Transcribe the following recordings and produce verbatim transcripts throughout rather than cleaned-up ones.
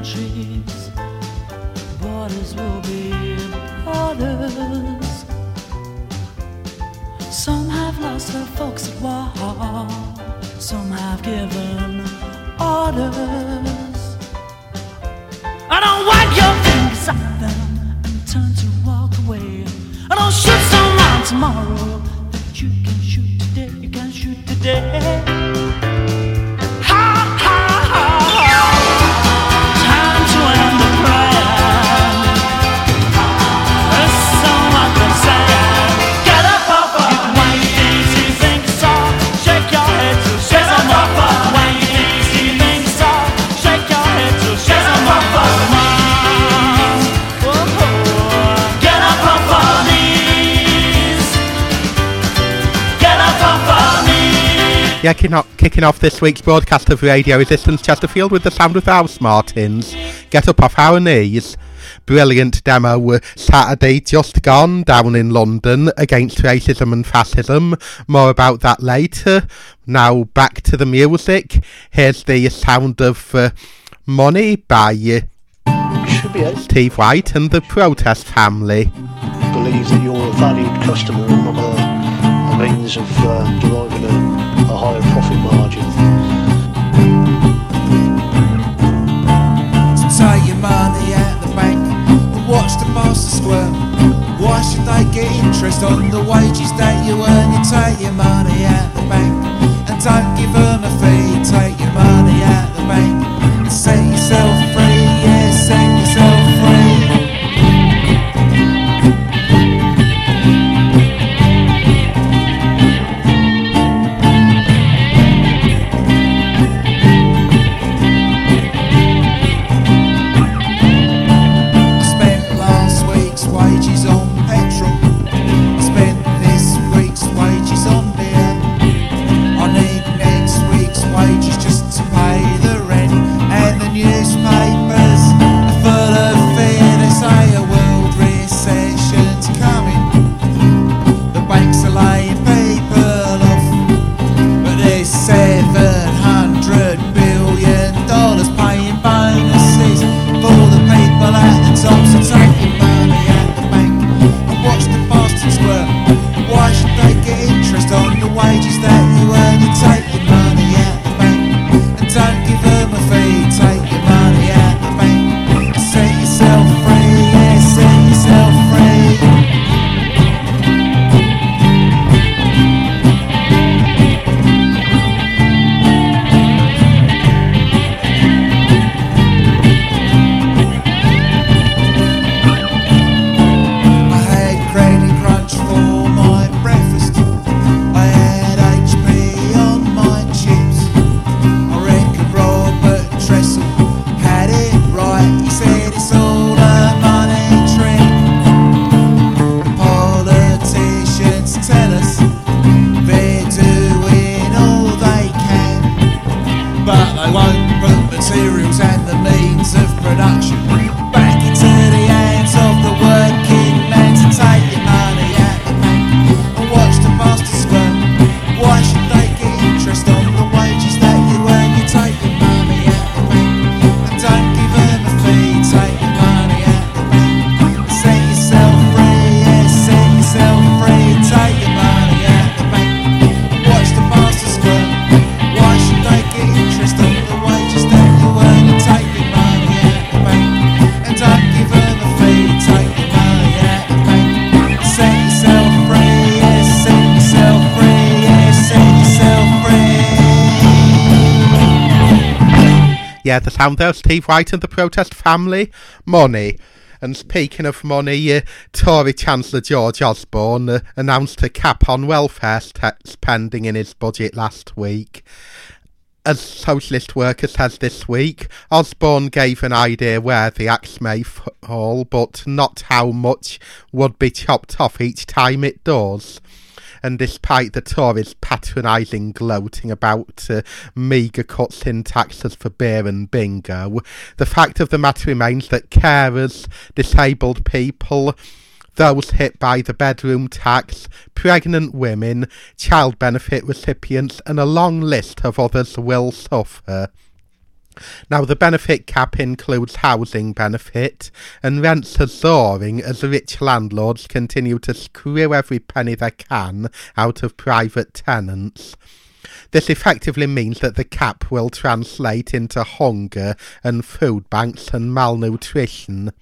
countries, borders will be borders. Some have lost their folks at war, some have given orders. I don't wipe your fingers at them and turn to walk away. I don't shoot someone tomorrow that you can shoot today, you can shoot today. Ha ha ha ha. Time to end the prayer. There's someone to say. Get up off of it. When you think you think it's all, shake your head to shake some off of it. When you think you think it's all, shake your head to shake some off of it. Get up off of these. Get up off of me. Yeah, kicking off, kicking off this week's broadcast of Radio Resistance Chesterfield with the sound of the House Martins. Get Up Off Our Knees. Brilliant demo Saturday just gone down in London against racism and fascism. More about that later. Now back to the music. Here's the sound of uh, Money by uh, Steve White and the Protest Family. Believe that you're a valued customer and not a, a means of uh, deriving a a higher profit margin. So take your money out the bank and watch the bastards squirm. Why should they get interest on the wages that you earn? You take your money out the bank and don't give them a fee. Take your money out the bank and set yourself free. Yeah, set yourself free. Yeah, the sound there, Steve White and the Protest Family, Money. And speaking of money, uh, Tory Chancellor George Osborne uh, announced a cap on welfare spending in his budget last week. As Socialist Worker says this week, Osborne gave an idea where the axe may fall, but not how much would be chopped off each time it does. And despite the Tories patronising gloating about uh, meagre cuts in taxes for beer and bingo, the fact of the matter remains that carers, disabled people, those hit by the bedroom tax, pregnant women, child benefit recipients and a long list of others will suffer. Now, the benefit cap includes housing benefit, and rents are soaring as rich landlords continue to screw every penny they can out of private tenants. This effectively means that the cap will translate into hunger and food banks and malnutrition.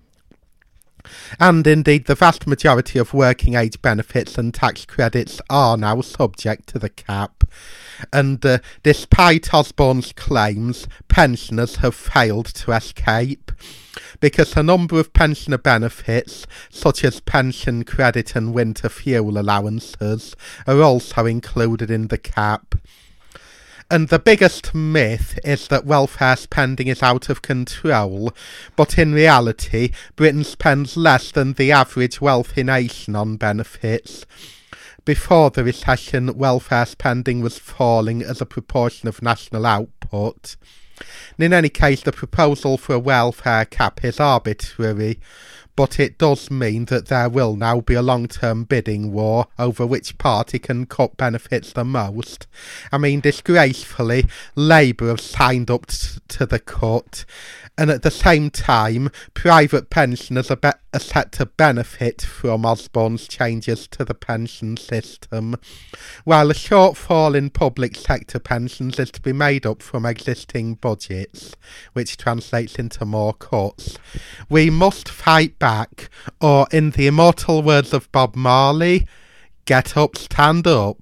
And indeed, the vast majority of working age benefits and tax credits are now subject to the cap. And uh, despite Osborne's claims, pensioners have failed to escape, because a number of pensioner benefits, such as pension credit and winter fuel allowances, are also included in the cap. And the biggest myth is that welfare spending is out of control, but in reality, Britain spends less than the average wealthy nation on benefits. Before the recession, welfare spending was falling as a proportion of national output. And in any case, the proposal for a welfare cap is arbitrary, but it does mean that there will now be a long-term bidding war over which party can cut benefits the most. I mean, disgracefully, Labour have signed up t- to the cut, and at the same time, private pensioners are, be- are set to benefit from Osborne's changes to the pension system, while a shortfall in public sector pensions is to be made up from existing budgets, which translates into more cuts. We must fight back, or in the immortal words of Bob Marley, get up, stand up.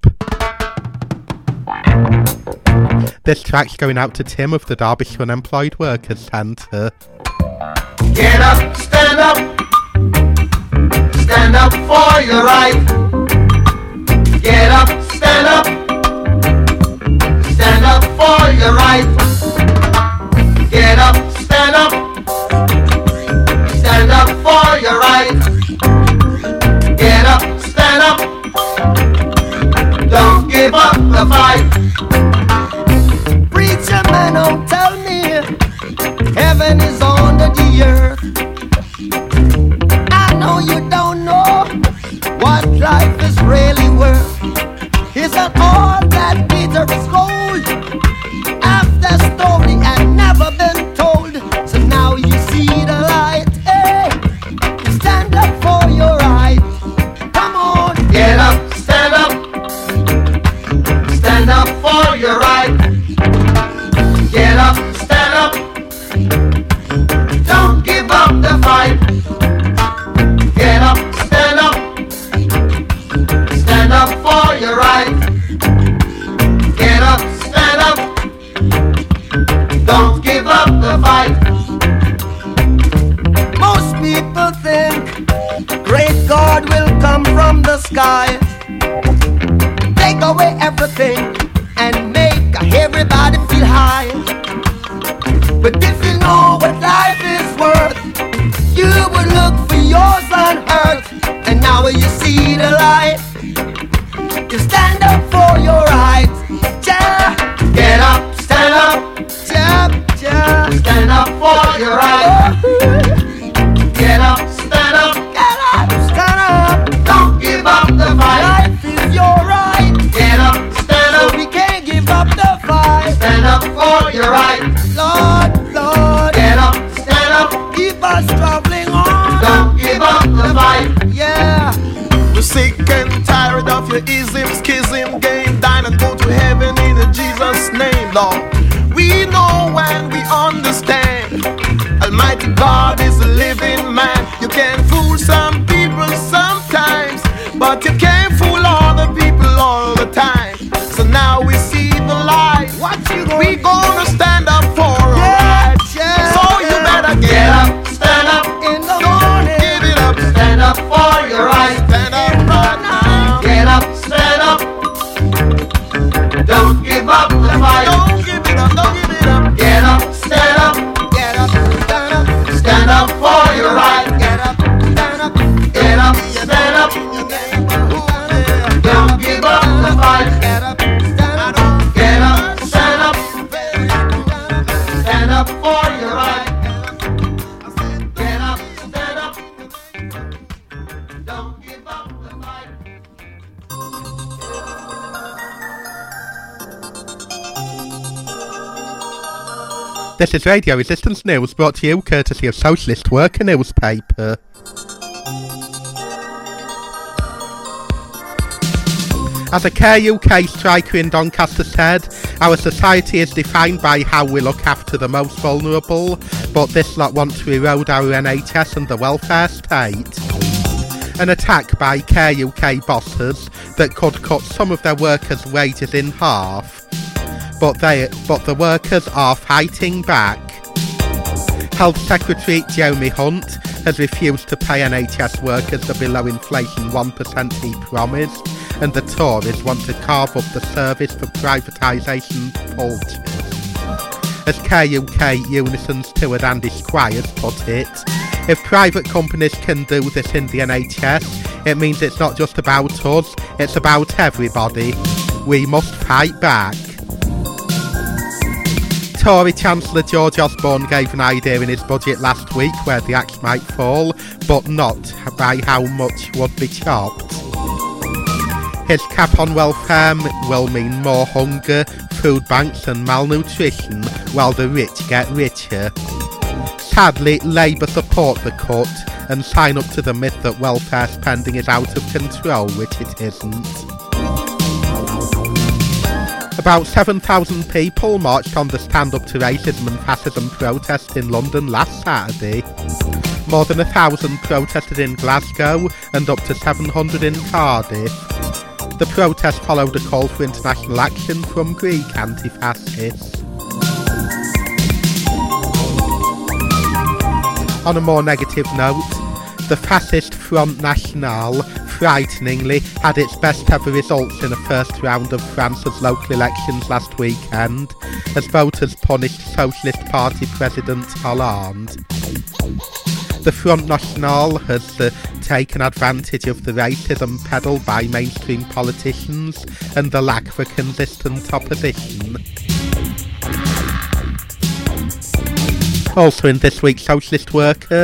This track's going out to Tim of the Derbyshire Unemployed Workers Centre. Get up, stand up, stand up for your right. Get up, stand up, stand up for your right. Get up, stand up, stand up for your right. Get up, stand up, don't give up the fight. Preacher man, don't tell me heaven is under the earth. I know you don't know what life is really worth. Isn't all that glitter is gold? After story and never been told. So now you see the light. Hey, stand up for your right. Come on. Get up, stand up, stand up for your right. Get up, stand up, don't give up the fight. Get up, stand up, stand up for your right. Get up, stand up, don't give up the fight. Most people think great God will come from the sky, take away everything and make everybody feel high. But if you know what life is worth, you would look for yours on earth. And now you see the light, you stand up for your rights. Ja, Get up, stand up, ja, ja. stand up for your right. Get up, stand up, Get up, stand up. don't give up the fight. Life is your right, Get up, stand so up, we can't give up the fight. stand up for your right. Lord, Lord, Get up, stand up, keep us traveling on. don't give up the fight. Yeah. We're sick and tired of your ism, schism, game. Dine and go to heaven in Jesus' name, Lord. We know and we understand Almighty God is a living man. You can fool some people sometimes, but you can't fool all the people all the time. So now we see the light. What you gonna We gonna stand up for our Yeah, rights. yeah, So you yeah. better Get get up. up, stand up, in the Don't morning? give it up. stand up for your right. Stand up right now. Get up, stand up, don't give up the fight. Don't give it up. Don't give it up. Get up, stand up, Get up, stand up, stand up for your right. get up, stand up, Get up, stand up, don't give up the fight. get up, stand up, Get up, stand up, stand up for your right. Get up, stand up, don't give up the fight. This is Radio Resistance News, brought to you courtesy of Socialist Worker newspaper. As a Care U K striker in Doncaster said, our society is defined by how we look after the most vulnerable, but this lot want to erode our N H S and the welfare state. An attack by Care U K bosses that could cut some of their workers' wages in half. But they, but the workers are fighting back. Health Secretary Jeremy Hunt has refused to pay N H S workers the below inflation one percent he promised, and the Tories want to carve up the service for privatisation vultures. As Care U K Unison's steward Andy Squires put it, if private companies can do this in the N H S, it means it's not just about us, it's about everybody. We must fight back. Tory Chancellor George Osborne gave an idea in his budget last week where the axe might fall, but not by how much would be chopped. His cap on welfare will mean more hunger, food banks and malnutrition, while the rich get richer. Sadly, Labour support the cut and sign up to the myth that welfare spending is out of control, which it isn't. About seven thousand people marched on the Stand Up to Racism and Fascism protest in London last Saturday. More than a thousand protested in Glasgow and up to seven hundred in Cardiff. The protest followed a call for international action from Greek anti-fascists. On a more negative note, the fascist Front National frighteningly had its best ever results in the first round of France's local elections last weekend, as voters punished Socialist Party President Hollande. The Front National has uh, taken advantage of the racism peddled by mainstream politicians and the lack of a consistent opposition. Also in this week's Socialist Worker,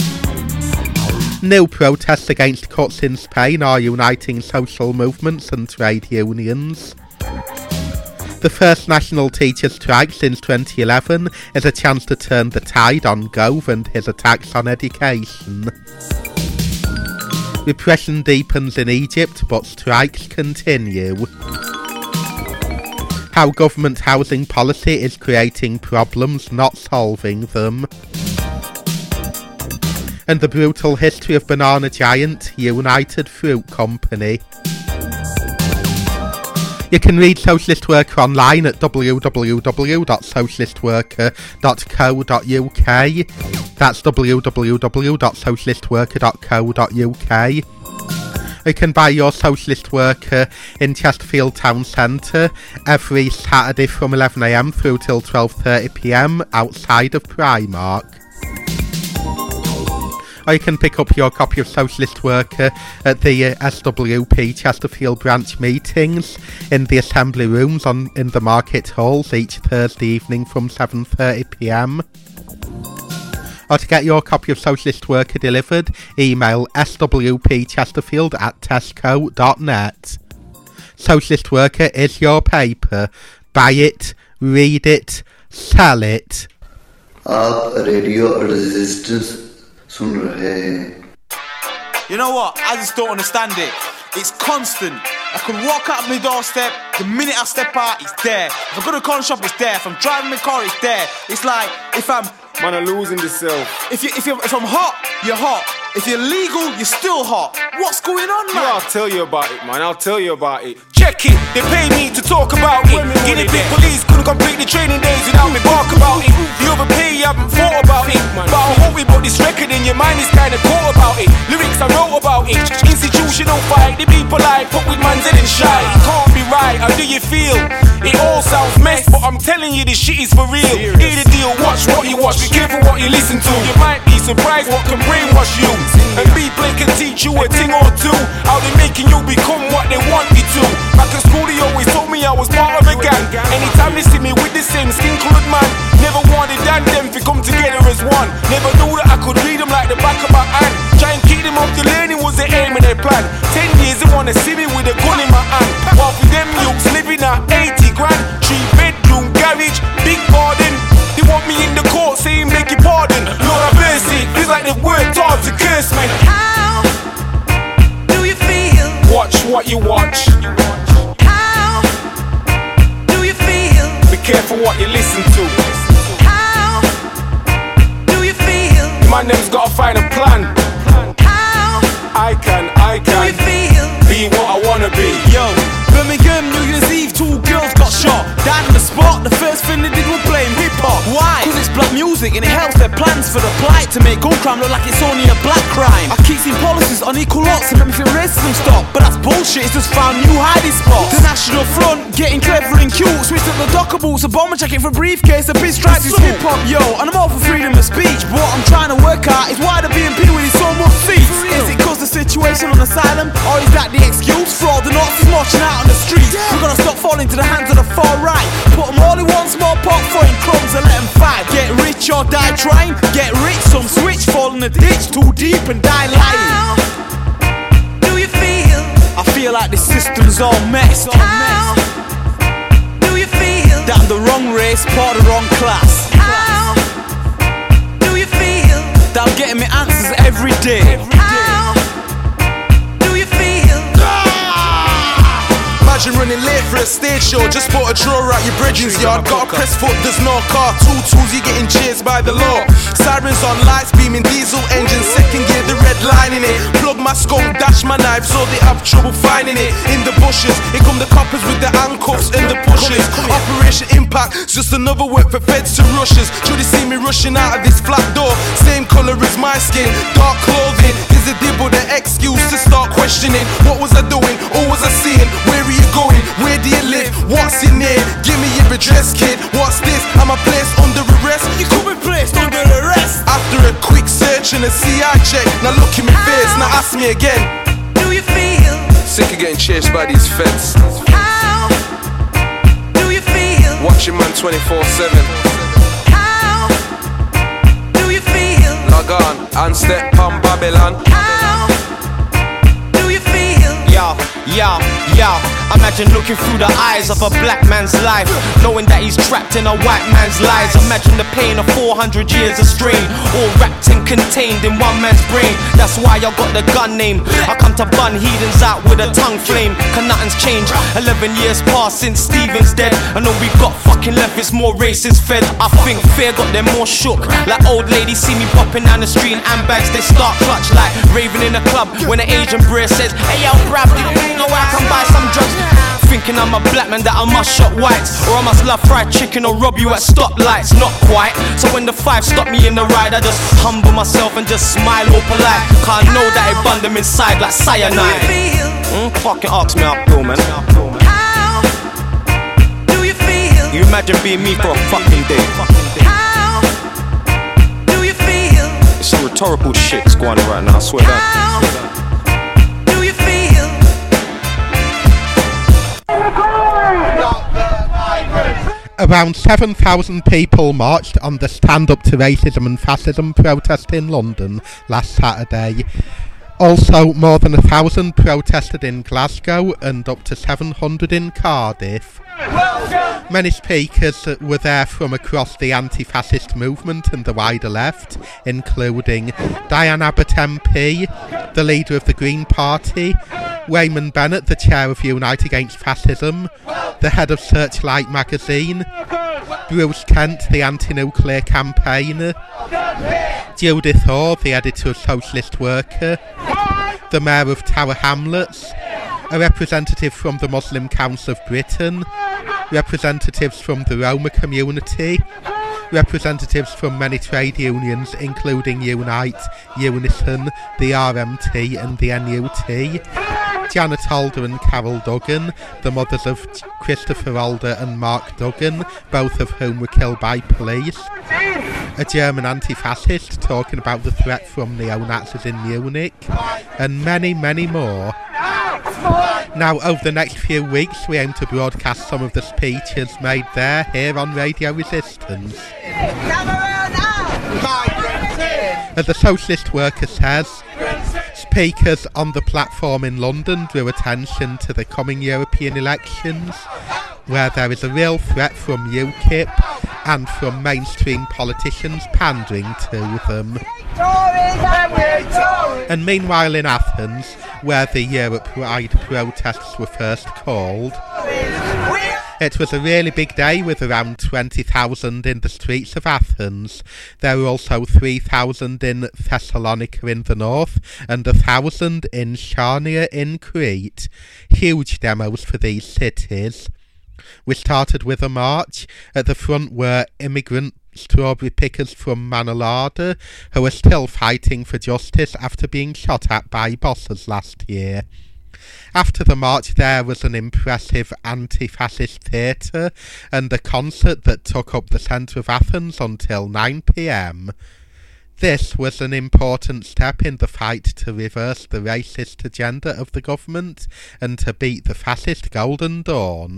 new protests against cuts in Spain are uniting social movements and trade unions. The first national teacher strike since twenty eleven is a chance to turn the tide on Gove and his attacks on education. Repression deepens in Egypt, but strikes continue. How government housing policy is creating problems, not solving them. And the brutal history of banana giant United Fruit Company. You can read Socialist Worker online at w w w dot socialist worker dot co dot u k. That's w w w dot socialist worker dot co dot u k. You can buy your Socialist Worker in Chesterfield Town Centre every Saturday from eleven a m through till twelve thirty p m outside of Primark. Or you can pick up your copy of Socialist Worker at the uh, S W P Chesterfield branch meetings in the assembly rooms on in the market halls each Thursday evening from seven thirty p m. Or to get your copy of Socialist Worker delivered, email s w p chesterfield at tesco dot net. Socialist Worker is your paper. Buy it, read it, sell it. आप radio resistance सुन रहे हैं. You know what? I just don't understand it. It's constant. I could walk out my doorstep, the minute I step out, it's there. If I go to the corner shop, it's there. If I'm driving my car, it's there. It's like, if I'm... Man, I'm losing yourself. If, you, if, you, if I'm hot, you're hot. If you're legal, you're still hot. What's going on, man? Yeah, I'll tell you about it, man. I'll tell you about it. Check it. They pay me to talk about it. Guinea pig police couldn't complete the training days without me bark about it. The overpay, you haven't thought about it. But I hope we brought this record in your mind is kinda caught about it. Lyrics I wrote about it. Institutional fight. The people like put with man's head and shy. It can't be right. How do you feel? It all sounds mess, but I'm telling you this shit is for real. Hear the deal, watch what you watch. Be careful what you listen to. You might be surprised what can brainwash you. And people can teach you a thing or two. How they making you become what they want you to. Back in school they always told me I was part of a gang. Anytime they see me with the same skin colored man, never wanted that them to come together as one. Never knew that I could read them like the back of my hand. Try and keep them up to learning was the aim of their plan. Ten years they wanna see me with a gun in my hand. While for them youths living at eighty grand, three bedroom garage, big garden. They want me in beg your pardon, Lord have mercy. Feels like they've worked hard to curse me. How do you feel? Watch what you watch. How do you feel? Be careful what you listen to. How do you feel? My name's gotta find a plan. How I can, I do you can feel? be what I wanna be. Yo, Birmingham, New Year's Eve, two girls got shot. Down on the spot, the first thing they did was blame hip-hop. Why? Cause it's black music and it helps their plans for the plight to make gun crime look like it's only a black crime. I keep seeing policies on equal lots to make me feel racism stop, but that's bullshit, it's just found new hiding spots. The National Front, getting clever and cute, switched up the docker boots, a bomber jacket for a briefcase, a big stripes is hip-hop, yo. And I'm all for freedom of speech, but what I'm trying to work out is why the B N P with so much seats. Is it cause the situation on asylum, or is that the excuse for all the Nazis marching out on the streets? We're gonna stop falling to the hands of the far right, put them all in one small pot, throwing crumbs and let them fight. Get rich or die trying, get rich, some switch, fall in the ditch too deep and die lying. How do you feel? I feel like the system's all messed. How do you feel? That I'm the wrong race, part of the wrong class. How do you feel? That I'm getting me answers every day. How do you feel? Imagine running late for a stage show, just put a drawer out your bridging's yard. Got a press foot, there's no car, two tools, you're getting chased by the law. Sirens on, lights beaming, diesel engine, second gear, the red line in it. Plug my skunk, dash my knife, so they have trouble finding it. In the bushes, here come the coppers with the handcuffs and the pushes. Operation Impact, just another word for feds to rushes. Should they see me rushing out of this flat door? Same colour as my skin, dark clothing. Is a dibble the excuse to start questioning? What was I doing, or was I seeing? Where are you going? Where do you live? What's your name? Give me your address, kid. What's this? Am I placed under arrest? You could be placed under arrest. After a quick search and a C I check, now look in my face, now ask me again. Do you feel? Sick of getting chased by these feds. How do you feel? Watching man twenty-four seven. How do you feel? Log on and step on Babylon. How do you feel? Yo, yo, yo. Imagine looking through the eyes of a black man's life, knowing that he's trapped in a white man's lies. Imagine the pain of four hundred years of strain, all wrapped and contained in one man's brain. That's why I got the gun name. I come to bun heathens out with a tongue flame. Cause nothing's changed. Eleven years passed since Stephen's dead, and all we got fucking left is more racist fed. I think fear got them more shook. Like old ladies see me popping down the street in handbags, they start clutch like raving in a club when an Asian bro says, hey yo bruv, do you know where I can buy some drugs? Thinking I'm a black man that I must shop whites, or I must love fried chicken or rob you at stoplights. Not quite. So when the five stop me in the ride, I just humble myself and just smile all polite. Cause I know that it bun them inside like cyanide. Mm, fucking ask me up, bro, man. How do you feel? You imagine being me for a fucking day. How do you feel? It's some rhetorical shit that's going on right now, I swear that. How do you feel? Around seven thousand people marched on the Stand Up to Racism and Fascism protest in London last Saturday. Also, more than a thousand protested in Glasgow and up to seven hundred in Cardiff. Many speakers were there from across the anti-fascist movement and the wider left, including Diane Abbott M P, the leader of the Green Party, Wayman Bennett, the chair of Unite Against Fascism, the head of Searchlight magazine, Bruce Kent, the anti-nuclear campaigner, Judith Orr, the editor of Socialist Worker, the mayor of Tower Hamlets, a representative from the Muslim Council of Britain, representatives from the Roma community, representatives from many trade unions including Unite, Unison, the R M T and the N U T, Janet Alder and Carol Duggan, the mothers of Christopher Alder and Mark Duggan, both of whom were killed by police, a German anti-fascist talking about the threat from neo-Nazis in Munich, and many, many more. Now, over the next few weeks, we aim to broadcast some of the speeches made there, here on Radio Resistance. As the Socialist Worker says, speakers on the platform in London drew attention to the coming European elections, where there is a real threat from UKIP and from mainstream politicians pandering to them. And meanwhile in Athens, where the Europe-wide protests were first called, it was a really big day with around twenty thousand in the streets of Athens. There were also three thousand in Thessalonica in the north and one thousand in Chania in Crete. Huge demos for these cities. We started with a march. At the front were immigrant strawberry pickers from Manolada, who are still fighting for justice after being shot at by bosses last year. After the march there was an impressive anti-fascist theatre and a concert that took up the centre of Athens until nine p m. This was an important step in the fight to reverse the racist agenda of the government and to beat the fascist Golden Dawn.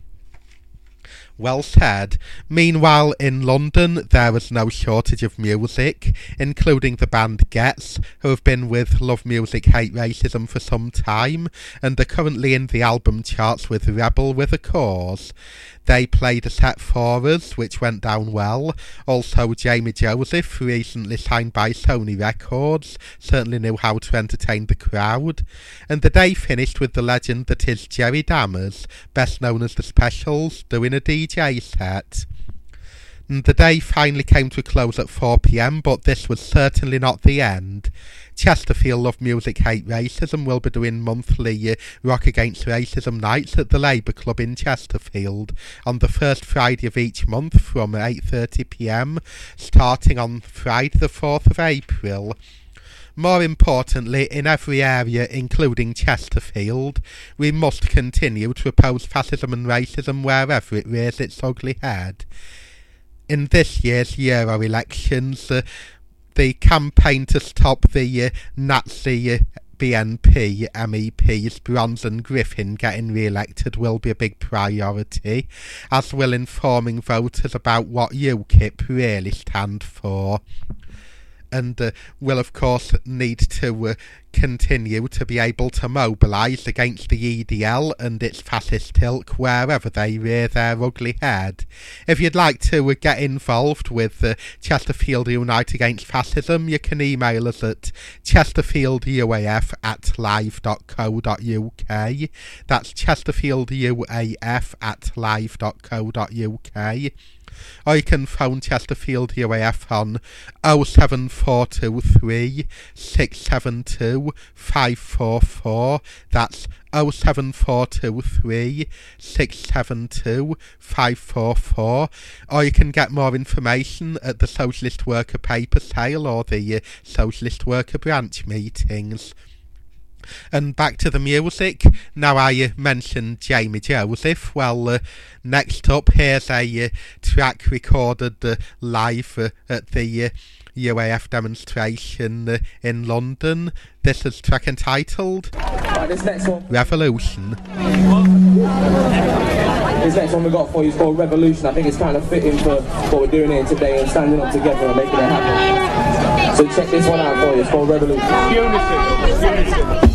Well said. Meanwhile, in London, there was no shortage of music, including the band Gets, who have been with Love Music Hate Racism for some time, and are currently in the album charts with Rebel with a Cause. They played a set for us, which went down well. Also, Jamie Joseph, recently signed by Sony Records, certainly knew how to entertain the crowd. And the day finished with the legend that is Jerry Dammers, best known as The Specials, doing a D J set. And the day finally came to a close at four p m, but this was certainly not the end. Chesterfield Love Music Hate Racism will be doing monthly uh, Rock Against Racism nights at the Labour Club in Chesterfield on the first Friday of each month from eight thirty p m, starting on Friday the fourth of April. More importantly, in every area, including Chesterfield, we must continue to oppose fascism and racism wherever it rears its ugly head. In this year's Euro elections, uh, the campaign to stop the uh, Nazi uh, B N P M E Ps Bronze and Griffin getting re-elected will be a big priority, as will informing voters about what UKIP really stand for. And uh, will of course need to uh, continue to be able to mobilise against the E D L and its fascist ilk wherever they rear their ugly head. If you'd like to uh, get involved with uh, Chesterfield Unite Against Fascism, you can email us at chesterfielduaf at live dot co dot uk. That's chesterfielduaf at live dot co dot uk. Or you can phone Chesterfield U A F on oh seven four two three, six seven two, five four four. That's oh seven four two three, six seven two, five four four. Or you can get more information at the Socialist Worker paper sale or the uh, Socialist Worker branch meetings. And back to the music. Now I uh, mentioned Jamie Joseph. Well, uh, next up, here's a uh, track recorded uh, live uh, at the uh, U A F demonstration uh, in London. This is a track entitled right, this next one. Revolution. This next one we got for you is called Revolution. I think it's kind of fitting for what we're doing here today and standing up together and making it happen. So check this one out for you. It's called Revolution. Unity. Unity.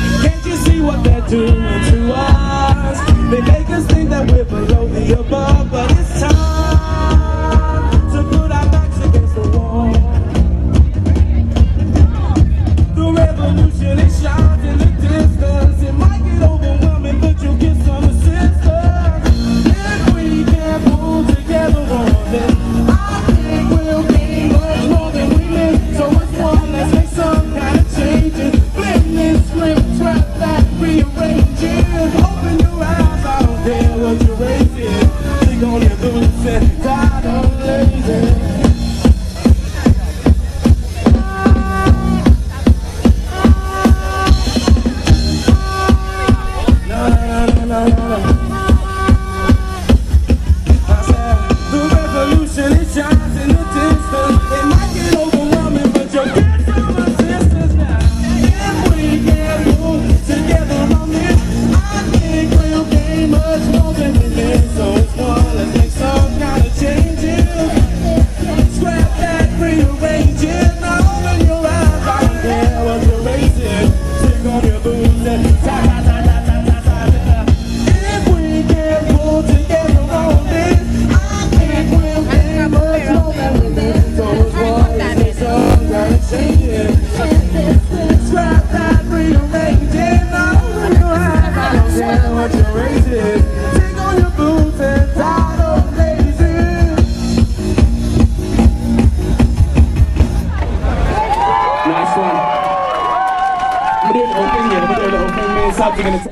Doing to us, they make us think that we're below the above.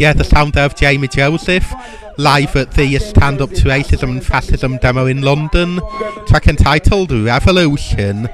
Yeah, the sound there of Jamie Joseph, live at the Stand Up to Racism and Fascism demo in London, track entitled Revolution.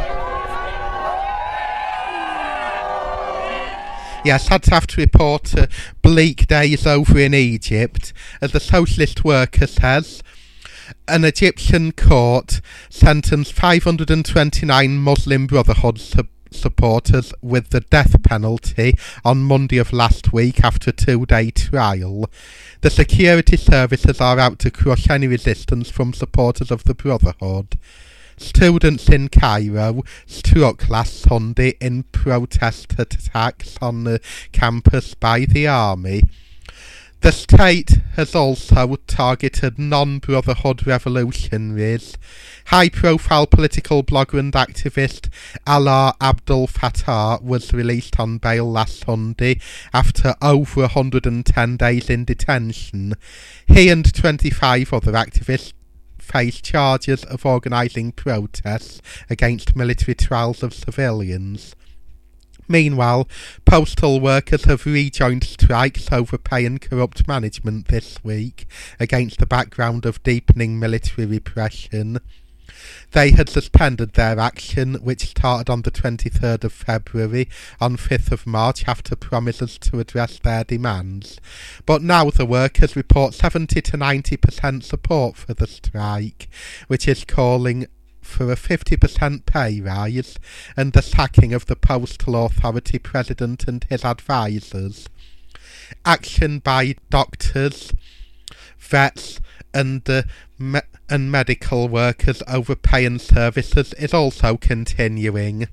Yes, sad to have to report uh, bleak days over in Egypt, as the Socialist Worker says. An Egyptian court sentenced five hundred twenty-nine Muslim Brotherhood sub- supporters with the death penalty on Monday of last week after a two-day trial. The security services are out to crush any resistance from supporters of the Brotherhood. Students in Cairo struck last Sunday in protest attacks on the campus by the army. The state has also targeted non-Brotherhood revolutionaries. High-profile political blogger and activist Alaa Abdel Fattah was released on bail last Sunday after over one hundred ten days in detention. He and twenty-five other activists face charges of organising protests against military trials of civilians. Meanwhile, postal workers have rejoined strikes over pay and corrupt management this week against the background of deepening military repression. They had suspended their action, which started on the twenty-third of February, on fifth of March after promises to address their demands. But now the workers report seventy to ninety percent support for the strike, which is calling for a fifty percent pay rise and the sacking of the Postal Authority President and his advisors. Action by doctors, vets and uh, me- and medical workers over pay and services is also continuing.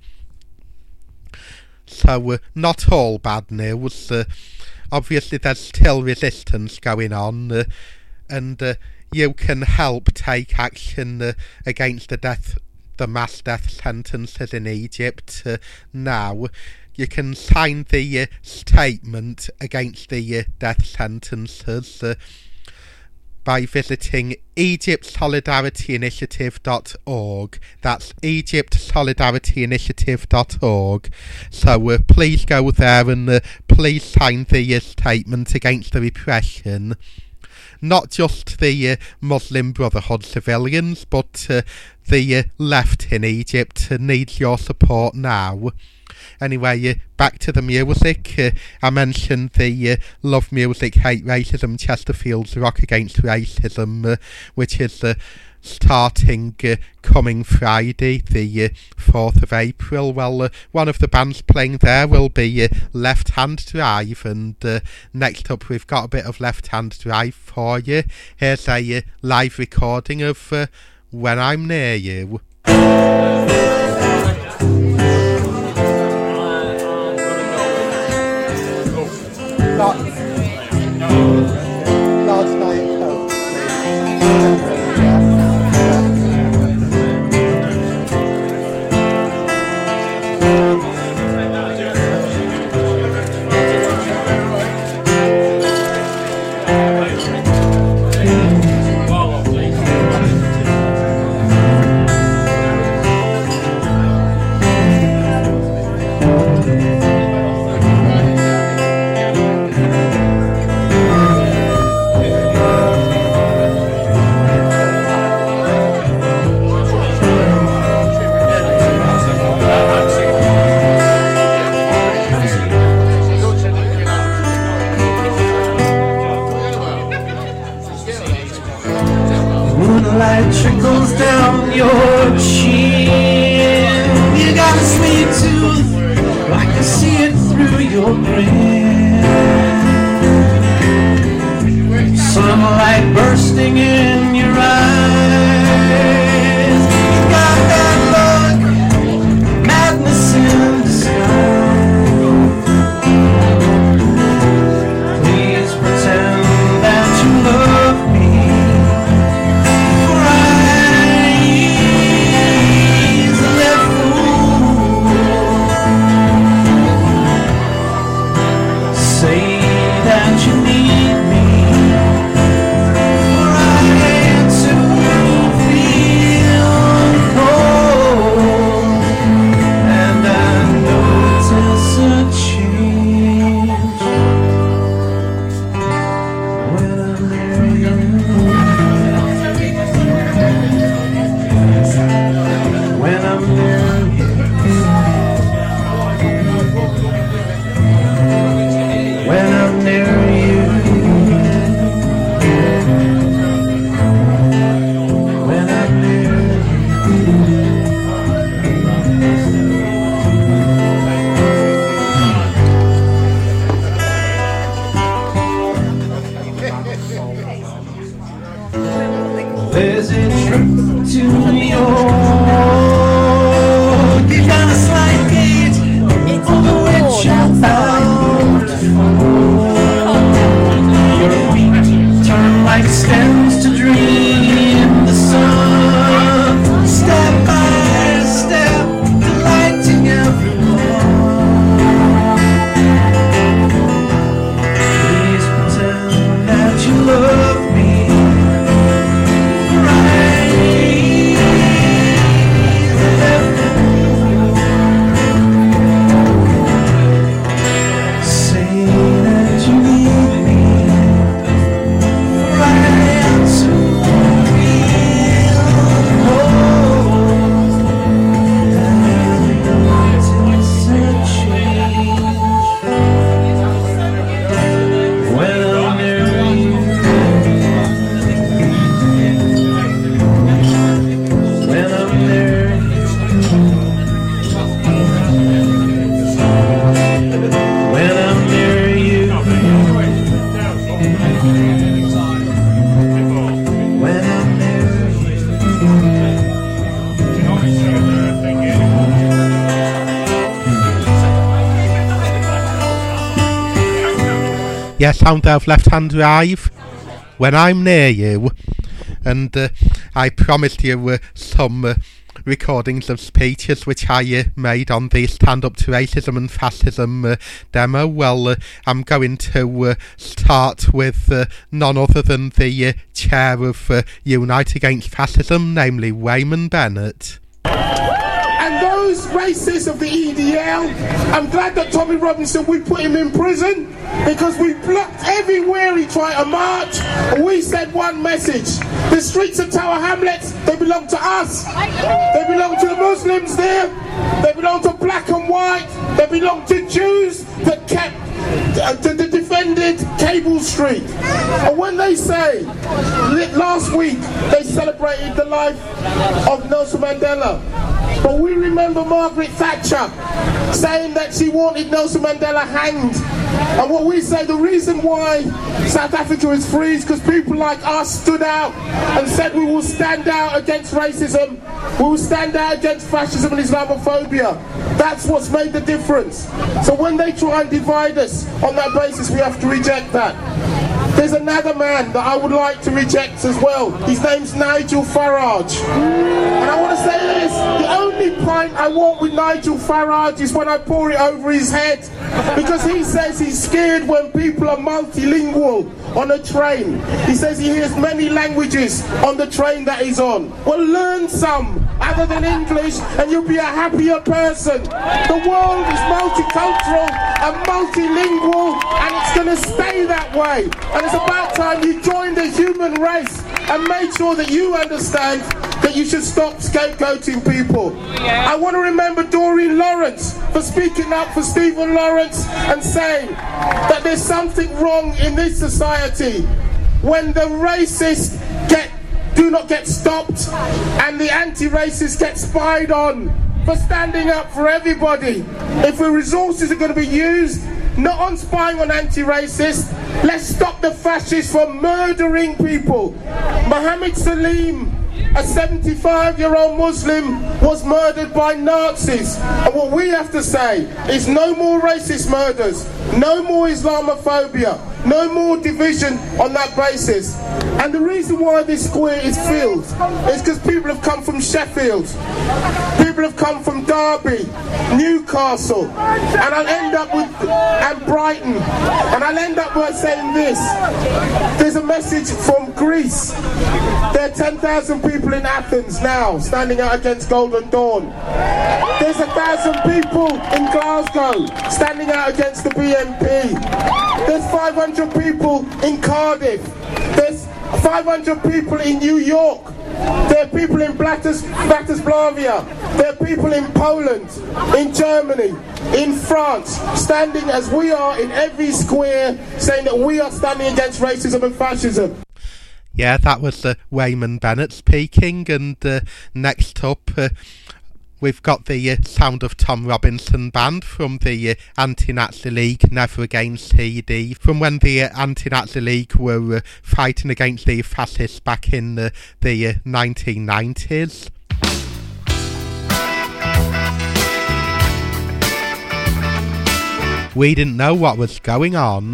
So uh, not all bad news. Uh, obviously there's still resistance going on, uh, and uh, you can help take action uh, against the death, the mass death sentences in Egypt uh, now. You can sign the uh, statement against the uh, death sentences uh, by visiting Egypt Solidarity Initiative dot org. That's Egypt Solidarity Initiative dot org. So uh, please go there and uh, please sign the uh, statement against the repression. Not just the uh, Muslim Brotherhood civilians, but uh, the uh, left in Egypt uh, needs your support now. Anyway, uh, back to the music. Uh, I mentioned the uh, Love Music, Hate Racism, Chesterfield's Rock Against Racism, uh, which is uh, starting uh, coming Friday, the uh, fourth of April. Well, uh, one of the bands playing there will be uh, Left Hand Drive, and uh, next up we've got a bit of Left Hand Drive for you. Here's a uh, live recording of uh, When I'm Near You. Last night, Coke, Moonlight trickles down your chin. You got a sweet tooth, I can see it through your grin. Sunlight bursting in your eyes. You got that look, madness in disguise. Please pretend that you love me. Say that you need me, for I can't There's a trip to New York. You got a slight gauge over which you're bound. Your feet turn like stems to dream the sun. Step by step, delighting everyone. Please pretend that you love me. Yes, Hound Elf Left Hand Drive, When I'm Near You, and uh, I promised you uh, some uh, recordings of speeches which I uh, made on the Stand Up to Racism and Fascism uh, demo. Well, uh, I'm going to uh, start with uh, none other than the uh, chair of uh, Unite Against Fascism, namely Wayman Bennett. And those racists of the E D L, I'm glad that Tommy Robinson, we put him in prison because we blocked everywhere he tried to march, and we said one message: the streets of Tower Hamlets, they belong to us. They belong to the Muslims there, they belong to black and white, they belong to Jews that kept uh, that defended Cable Street. And when they say, last week they celebrated the life of Nelson Mandela, but we remember Margaret Thatcher saying that she wanted Nelson Mandela hanged. And what we say, the reason why South Africa is free is because people like us stood out and said we will stand out against racism, we will stand out against fascism and Islamophobia. That's what's made the difference. So when they try and divide us on that basis, we have to reject that. There's another man that I would like to reject as well. His name's Nigel Farage. And I want to say this, the only pint I want with Nigel Farage is when I pour it over his head, because he says he's scared when people are multilingual on a train. He says he hears many languages on the train that he's on. Well, learn some other than English and you'll be a happier person. The world is multicultural and multilingual, and it's going to stay that way. And it's about time you join the human race and make sure that you understand that you should stop scapegoating people. I want to remember Doreen Lawrence for speaking up for Stephen Lawrence and saying that there's something wrong in this society when the racists get do not get stopped and the anti-racists get spied on for standing up for everybody. If the resources are going to be used not on spying on anti-racists, let's stop the fascists from murdering people. Mohammed Salim, a seventy-five-year-old Muslim, was murdered by Nazis. And what we have to say is no more racist murders, no more Islamophobia, no more division on that basis. And the reason why this square is filled is because people have come from Sheffield, people have come from Derby, Newcastle, and I'll end up with, and Brighton, and I'll end up by saying this. There's a message from Greece. There are ten thousand people in Athens now standing out against Golden Dawn. There's a thousand people in Glasgow standing out against the B N P. There's five hundred people in Cardiff. There's five hundred people in New York. There are people in Bratis- Bratislava. There are people in Poland, in Germany, in France, standing as we are in every square, saying that we are standing against racism and fascism. Yeah, that was uh, Wayman Bennett speaking, and uh, next up, uh, we've got the uh, sound of Tom Robinson Band from the uh, Anti-Nazi League Never Again C D, from when the uh, Anti-Nazi League were uh, fighting against the fascists back in uh, the uh, nineteen nineties. We didn't know what was going on.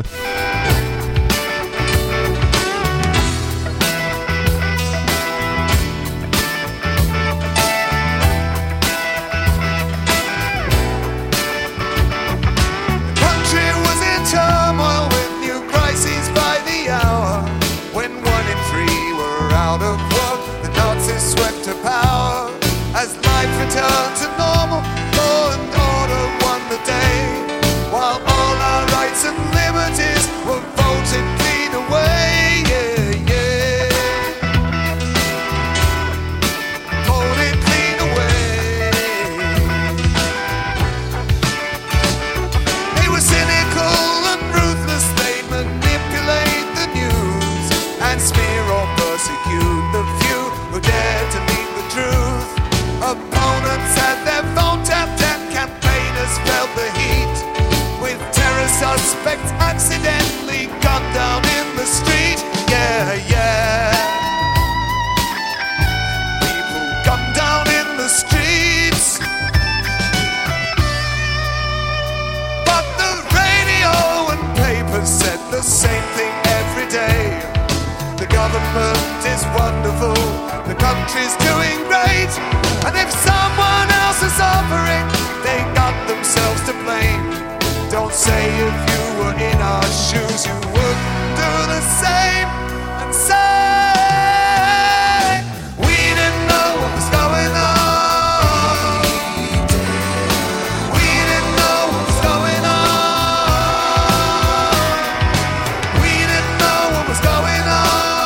Return to normal, law and order won the day, while all our rights and liberties were voted clean away, yeah, yeah. Voted clean away. They were cynical and ruthless, they manipulate the news and smear or persecute the few who dare to meet the truth. Opponents had their phone tapped and campaigners felt the heat, with terror suspects accidentally gunned down in the street. Yeah, yeah. People gunned down in the streets. But the radio and papers said the same thing every day. The government is wonderful, the country's doing great, and if someone else is suffering, they got themselves to blame. Don't say if you were in our shoes, you would do the same and say, we didn't know what was going on. We didn't know what was going on. We didn't know what was going on.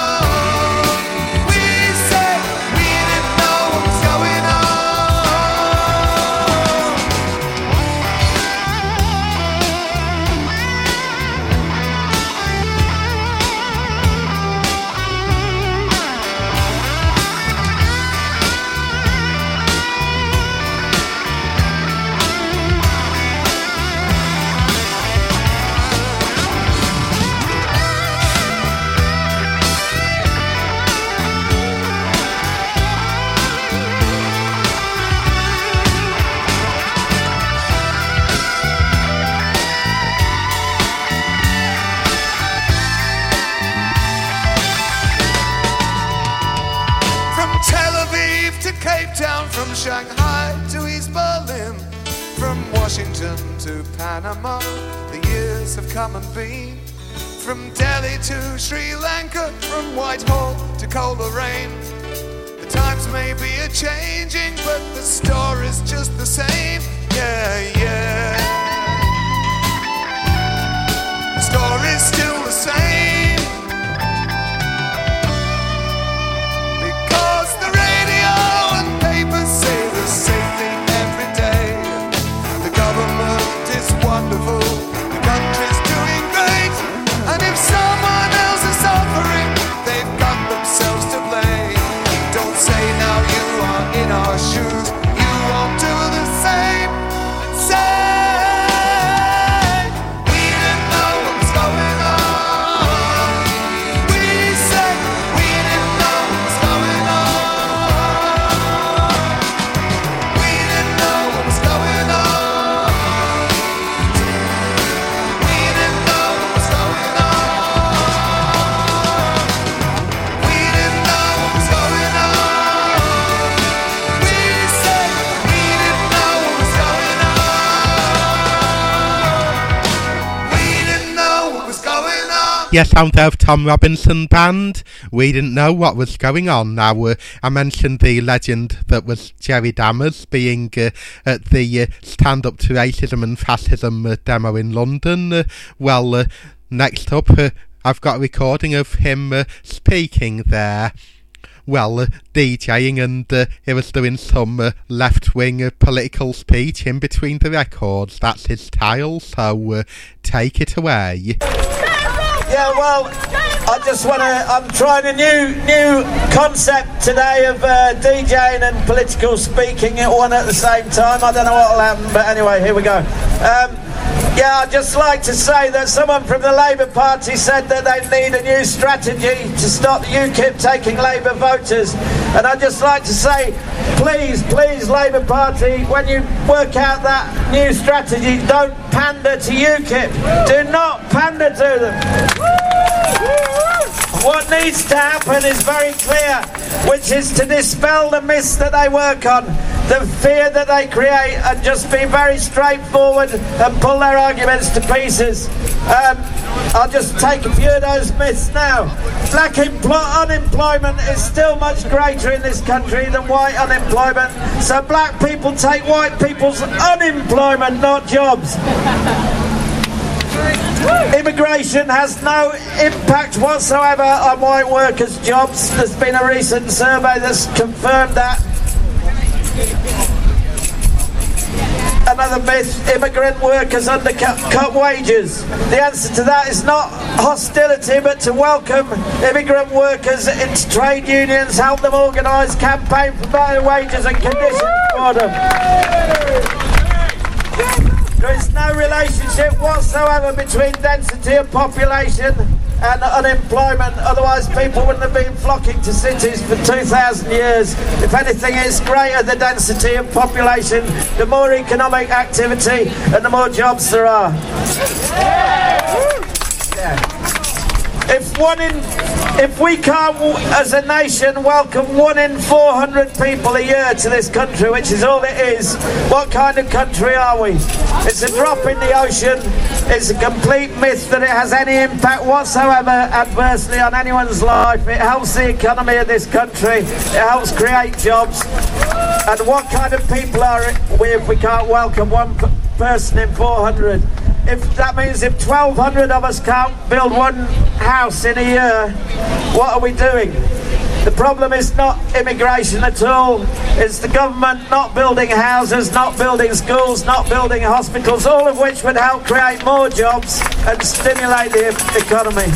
From Shanghai to East Berlin, from Washington to Panama, the years have come and been. From Delhi to Sri Lanka, from Whitehall to Coleraine. The times may be a-changing, but the story's just the same. Yeah, yeah. The story's still the same. Because the radio and papers say the same thing every day. The government is wonderful, the country's doing great, and if someone else is suffering, they've got themselves to blame. Don't say now you are in our shoes, you won't do the same. Say we didn't know what was going on. We say we didn't know what was going on. We didn't know what was going on. We didn't know what was going on. We didn't know what was going on. We say we didn't know what was going on. We didn't know what was going on. Yes, sound of Tom Robinson Band. We didn't know what was going on. Now, uh, I mentioned the legend that was Jerry Dammers being uh, at the uh, Stand Up to Racism and Fascism uh, demo in London. Uh, well, uh, next up, uh, I've got a recording of him uh, speaking there. Well, uh, DJing, and uh, he was doing some uh, left-wing uh, political speech in between the records. That's his style, so uh, take it away. Yeah, well, I I just want to. I'm trying a new new concept today of uh, DJing and political speaking at one at the same time. I don't know what will happen, but anyway, here we go. Um, yeah, I'd just like to say that someone from the Labour Party said that they need a new strategy to stop UKIP taking Labour voters. And I'd just like to say, please, please, Labour Party, when you work out that new strategy, don't pander to UKIP. Do not pander to them. What needs to happen is very clear, which is to dispel the myths that they work on, the fear that they create, and just be very straightforward and pull their arguments to pieces. Um, I'll just take a few of those myths now. Black empl- unemployment is still much greater in this country than white unemployment, so black people take white people's unemployment, not jobs. Immigration has no impact whatsoever on white workers' jobs. There's been a recent survey that's confirmed that. Another myth, immigrant workers undercut cut wages. The answer to that is not hostility, but to welcome immigrant workers into trade unions, help them organise, campaign for better wages and conditions for them. There is no relationship whatsoever between density of population and unemployment, otherwise people wouldn't have been flocking to cities for two thousand years. If anything, it's greater the density of population, the more economic activity and the more jobs there are. Yeah. If one in, if we can't, as a nation, welcome one in four hundred people a year to this country, which is all it is, what kind of country are we? It's a drop in the ocean. It's a complete myth that it has any impact whatsoever adversely on anyone's life. It helps the economy of this country. It helps create jobs. And what kind of people are we if we can't welcome one p- person in four hundred? If that means if twelve hundred of us can't build one house in a year, what are we doing? The problem is not immigration at all. It's the government not building houses, not building schools, not building hospitals, all of which would help create more jobs and stimulate the economy.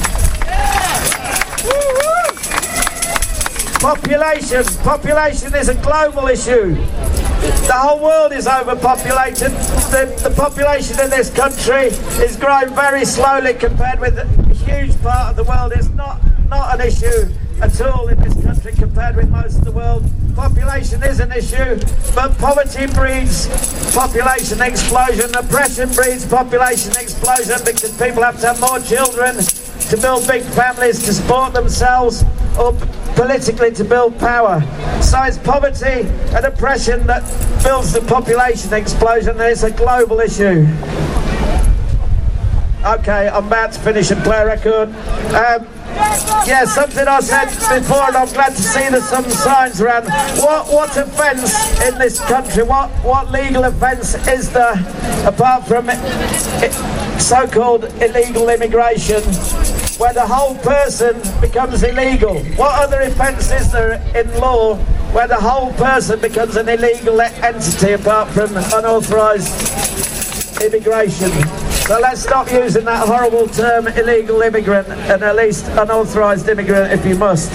Population. Population is a global issue. The whole world is overpopulated. The, the population in this country is growing very slowly compared with a huge part of the world. It's not, not an issue at all in this country compared with most of the world. Population is an issue, but poverty breeds population explosion. Oppression breeds population explosion because people have to have more children to build big families, to support themselves, or politically to build power. So it's poverty and oppression that builds the population explosion, and it's a global issue. Okay, I'm about to finish and play a record. Um, yeah, something I said before, and I'm glad to see there's some signs around. What what offence in this country, what, what legal offence is there, apart from it, it, so-called illegal immigration, where the whole person becomes illegal? What other offence is there in law where the whole person becomes an illegal entity apart from unauthorised immigration? So let's stop using that horrible term illegal immigrant, and at least unauthorised immigrant if you must.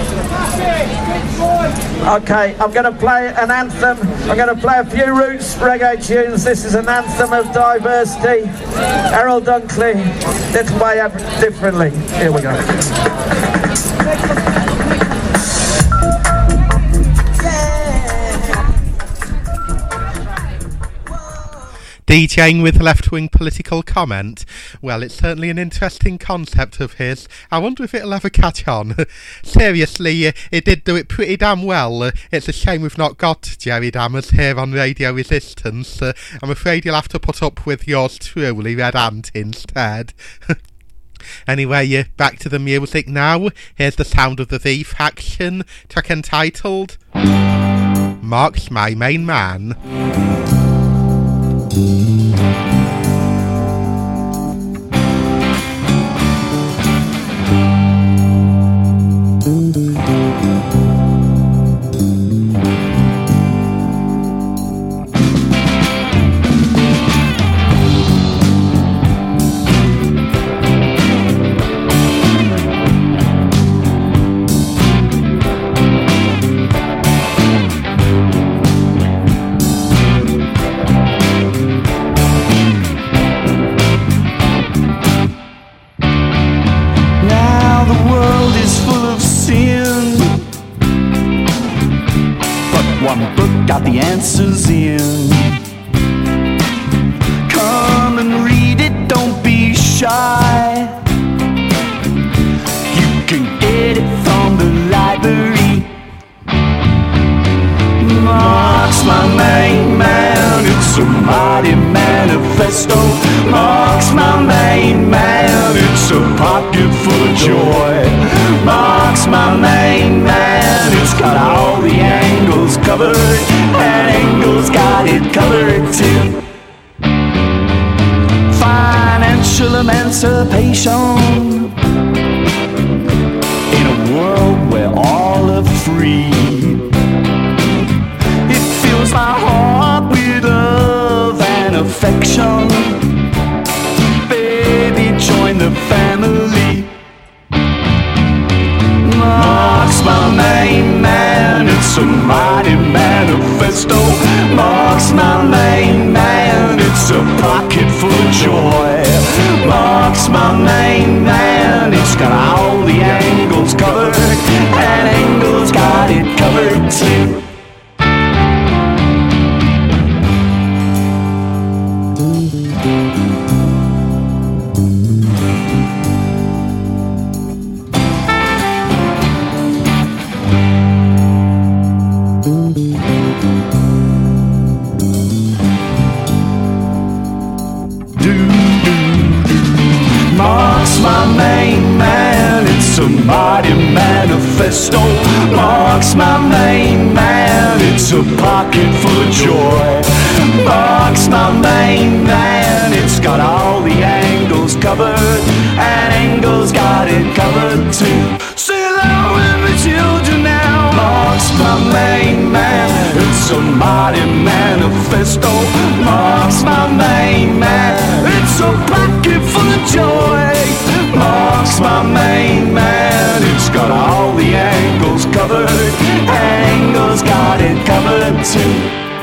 Okay, I'm going to play an anthem. I'm going to play a few roots reggae tunes. This is an anthem of diversity. Errol Dunkley, Little Way Differently. Here we go. DJing with left-wing political comment? Well, it's certainly an interesting concept of his. I wonder if it'll ever catch on. Seriously, uh, it did do it pretty damn well. Uh, it's a shame we've not got Jerry Dammers here on Radio Resistance. Uh, I'm afraid you'll have to put up with yours truly, Red Ant, instead. Anyway, uh, back to the music now. Here's the Sound of the Thief action, track entitled Mark's My Main Man. but one book got the answers in. Come and read it, don't be shy. You can get it from the library. Mark's my main man, it's a mighty manifesto. Mark's my main man, it's a pocket full of joy. Mark's my main man, it's got all the angles covered, and Engels got it covered too. Financial emancipation in a world where all are free. My heart with love and affection. Baby, join the family. Mark's my main man, it's a mighty manifesto. Mark's my main man, it's a pocket full of joy. Mark's my main man, it's got all the angles covered, and Engels got it covered too. Mark's my main man, it's a mighty manifesto. Mark's my main man, it's a pocket full of joy. Mark's my main man, it's got all the angles covered, and Engels got it covered too. Say hello with the children now. Mark's my main man, it's a mighty manifesto. Mark's my main man, it's a pocket full of joy. Mark's my main man, it's got all the angles covered, and Engels got it covered too.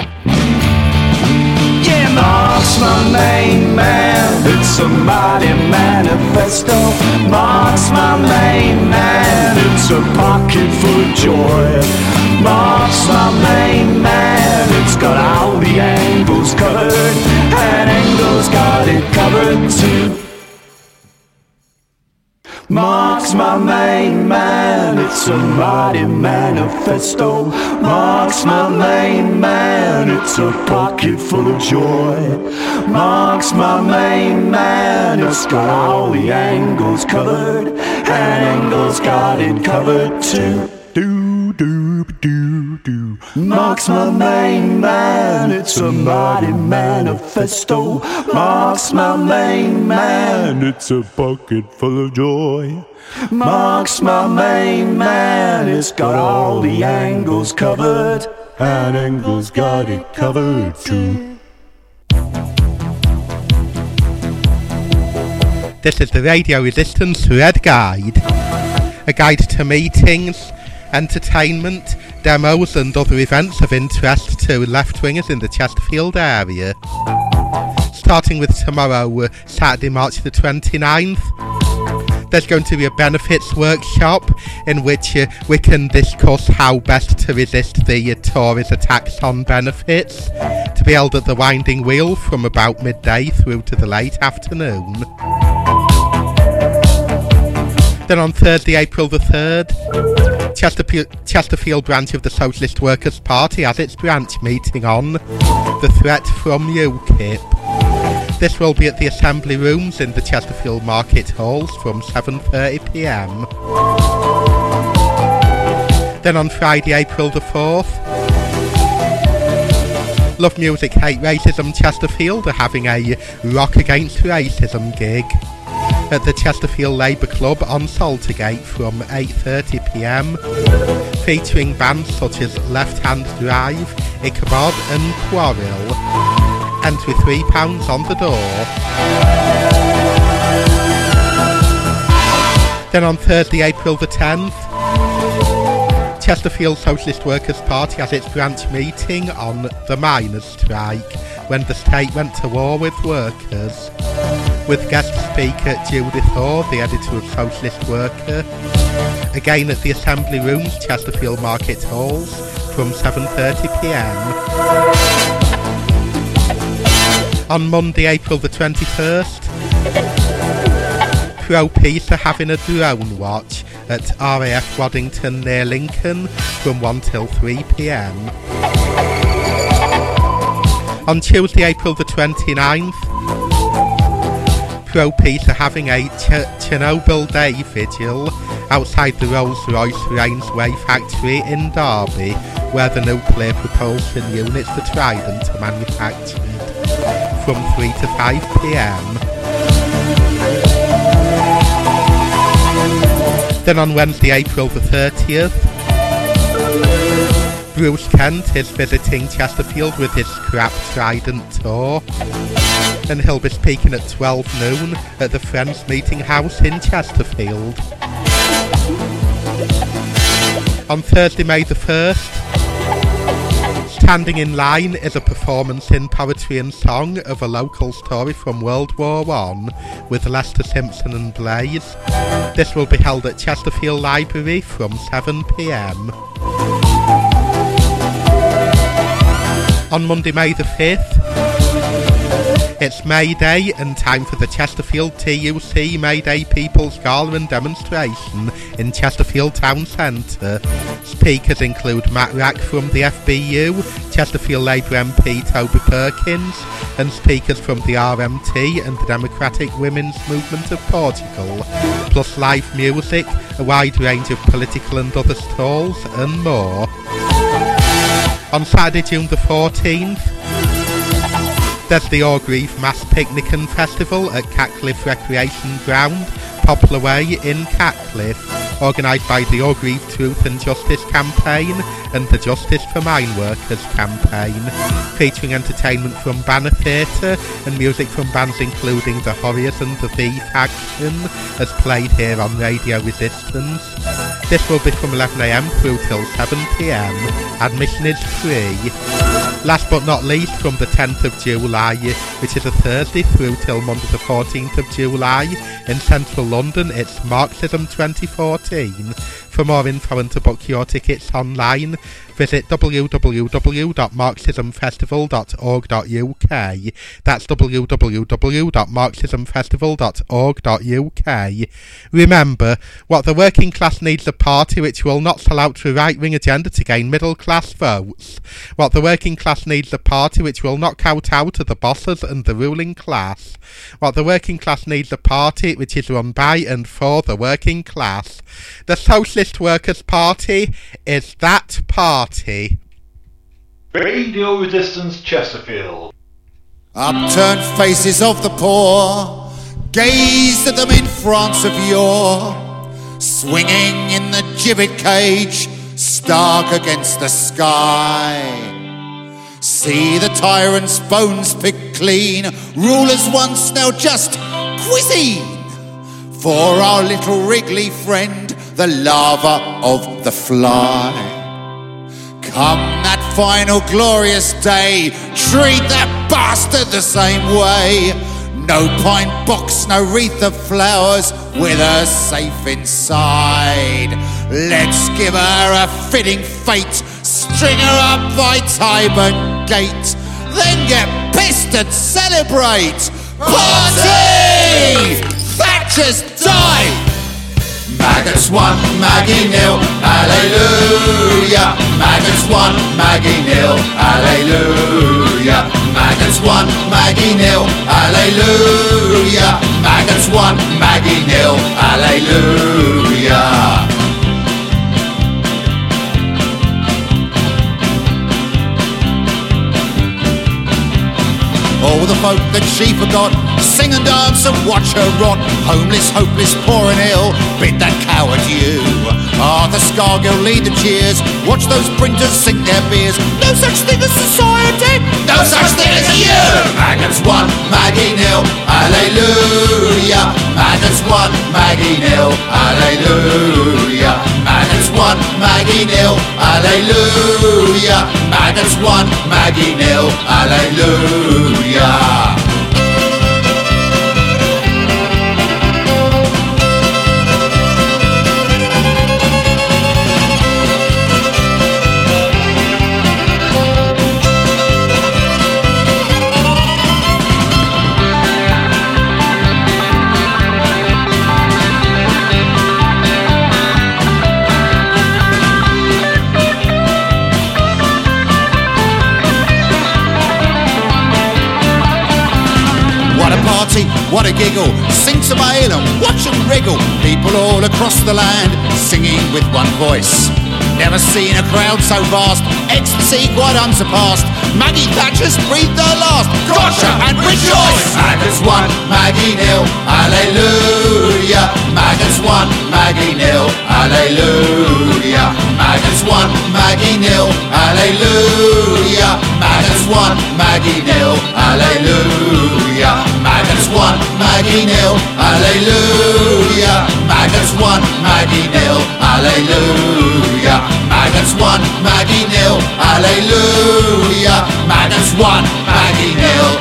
Yeah, Mark's my main man, it's a mighty manifesto. Mark's my main man, it's a pocket full of joy. Mark's my main man, it's got all the angles covered, and Engels got it covered too. Mark's my main man, it's a mighty manifesto. Mark's my main man, it's a pocket full of joy. Mark's my main man, it's got all the angles covered, and Engels got it covered too. Do do do do. Mark's my main man, it's a mighty manifesto. Mark's my main man, it's a pocket full of joy. Mark's my main man, it's got all the angles covered, and Engels got it covered too. This is the Radio Resistance Red Guide, a guide to meetings, entertainment, demos and other events of interest to left-wingers in the Chesterfield area. Starting with tomorrow, uh, Saturday, March the twenty-ninth, there's going to be a benefits workshop in which uh, we can discuss how best to resist the uh, Tories' attacks on benefits, to be held at the Winding Wheel from about midday through to the late afternoon. Then on Thursday, April the third, Chesterfield, Chesterfield branch of the Socialist Workers' Party has its branch meeting on the threat from UKIP. This will be at the Assembly Rooms in the Chesterfield Market Halls from seven thirty p m. Then on Friday, April the fourth, Love Music Hate Racism Chesterfield are having a Rock Against Racism gig at the Chesterfield Labour Club on Saltergate from eight thirty p m, featuring bands such as Left Hand Drive, Ichabod and Quarrel. Entry three pounds on the door. Then on Thursday, April the tenth, Chesterfield Socialist Workers' Party has its branch meeting on the miners' strike, when the state went to war with workers, with guest speaker Judith Orr, the editor of Socialist Worker, again at the Assembly Rooms, Chesterfield Market Halls, from seven thirty p m. On Monday, April the twenty-first, Pro-Peace are having a drone watch at R A F Waddington near Lincoln from one till three p m. On Tuesday, April the twenty-ninth, Pro-Peace are having a Ch- Chernobyl Day vigil outside the Rolls-Royce Rainsway factory in Derby, where the nuclear propulsion units for Trident are manufactured, from three to five p m. Then on Wednesday, April the thirtieth, Bruce Kent is visiting Chesterfield with his Scrap Trident tour, and he'll be speaking at twelve noon at the Friends Meeting House in Chesterfield. On Thursday, May the first, Standing in Line is a performance in poetry and song of a local story from World War One with Lester Simpson and Blaze. This will be held at Chesterfield Library from seven p m. On Monday, May the fifth, it's May Day and time for the Chesterfield T U C May Day People's Gala and Demonstration in Chesterfield Town Centre. Speakers include Matt Rack from the F B U, Chesterfield Labour M P Toby Perkins, and speakers from the R M T and the Democratic Women's Movement of Portugal, plus live music, a wide range of political and other stalls, and more. On Saturday, June the fourteenth, there's the Orgreave Mass Picnic and Festival at Catcliffe Recreation Ground, Poplar Way in Catcliffe, organised by the Orgreave Truth and Justice Campaign and the Justice for Mine Workers Campaign, featuring entertainment from Banner Theatre and music from bands including the Horriers and the V Faction, as played here on Radio Resistance. This will be from eleven a m through till seven p m. Admission is free. Last but not least, from the tenth of July, which is a Thursday, through till Monday the fourteenth of July, in central London, it's Marxism twenty fourteen. For more info and to book your tickets online, visit w w w dot marxism festival dot org dot u k. That's w w w dot marxism festival dot org dot u k. Remember, what the working class needs a party which will not sell out to a right-wing agenda to gain middle-class votes. What the working class needs a party which will not kowtow to the bosses and the ruling class. What the working class needs a party which is run by and for the working class. The Socialist Workers' Party is that party. Radio Resistance Chesterfield. Upturned faces of the poor, gazed at them in France of yore, swinging in the gibbet cage, stark against the sky. See the tyrant's bones picked clean, rulers once, now just cuisine. For our little wriggly friend, the larva of the fly. Come that final glorious day, treat that bastard the same way. No pine box, no wreath of flowers, with her safe inside. Let's give her a fitting fate, string her up by Tyburn Gate, then get pissed and celebrate. Party! Thatcher's die! Maggots one, Maggie nil, hallelujah. Maggots one, Maggie nil, hallelujah. Maggots one, Maggie nil, hallelujah. Maggots one, Maggie nil, hallelujah. All the folk that she forgot, sing and dance and watch her rot. Homeless, hopeless, poor and ill, bid that coward you. Arthur Scargill lead the cheers, watch those printers sink their beers. No such thing as society, no such thing as you. Maggots one, Maggie nil, hallelujah. Maggots one, Maggie nil, hallelujah. Maggots one, Maggie nil, hallelujah. Maggots one, Maggie nil, hallelujah. what a giggle. Sing to Bale and watch them wriggle. People all across the land singing with one voice. Never seen a crowd so vast, ecstasy quite unsurpassed. Maggie Thatcher's breathed her last. Gotcha and rejoice! Maggotts one, Maggie nil, hallelujah. Maggotts one, Maggie nil, hallelujah. Maggotts one, Maggie nil, hallelujah. Maggotts one, Maggie nil, hallelujah. Maggotts one, Maggie nil, hallelujah. Maggotts one, Maggie nil, hallelujah. Maggotts one, Maggie nil, hallelujah. Maggotts one, Maggie nil,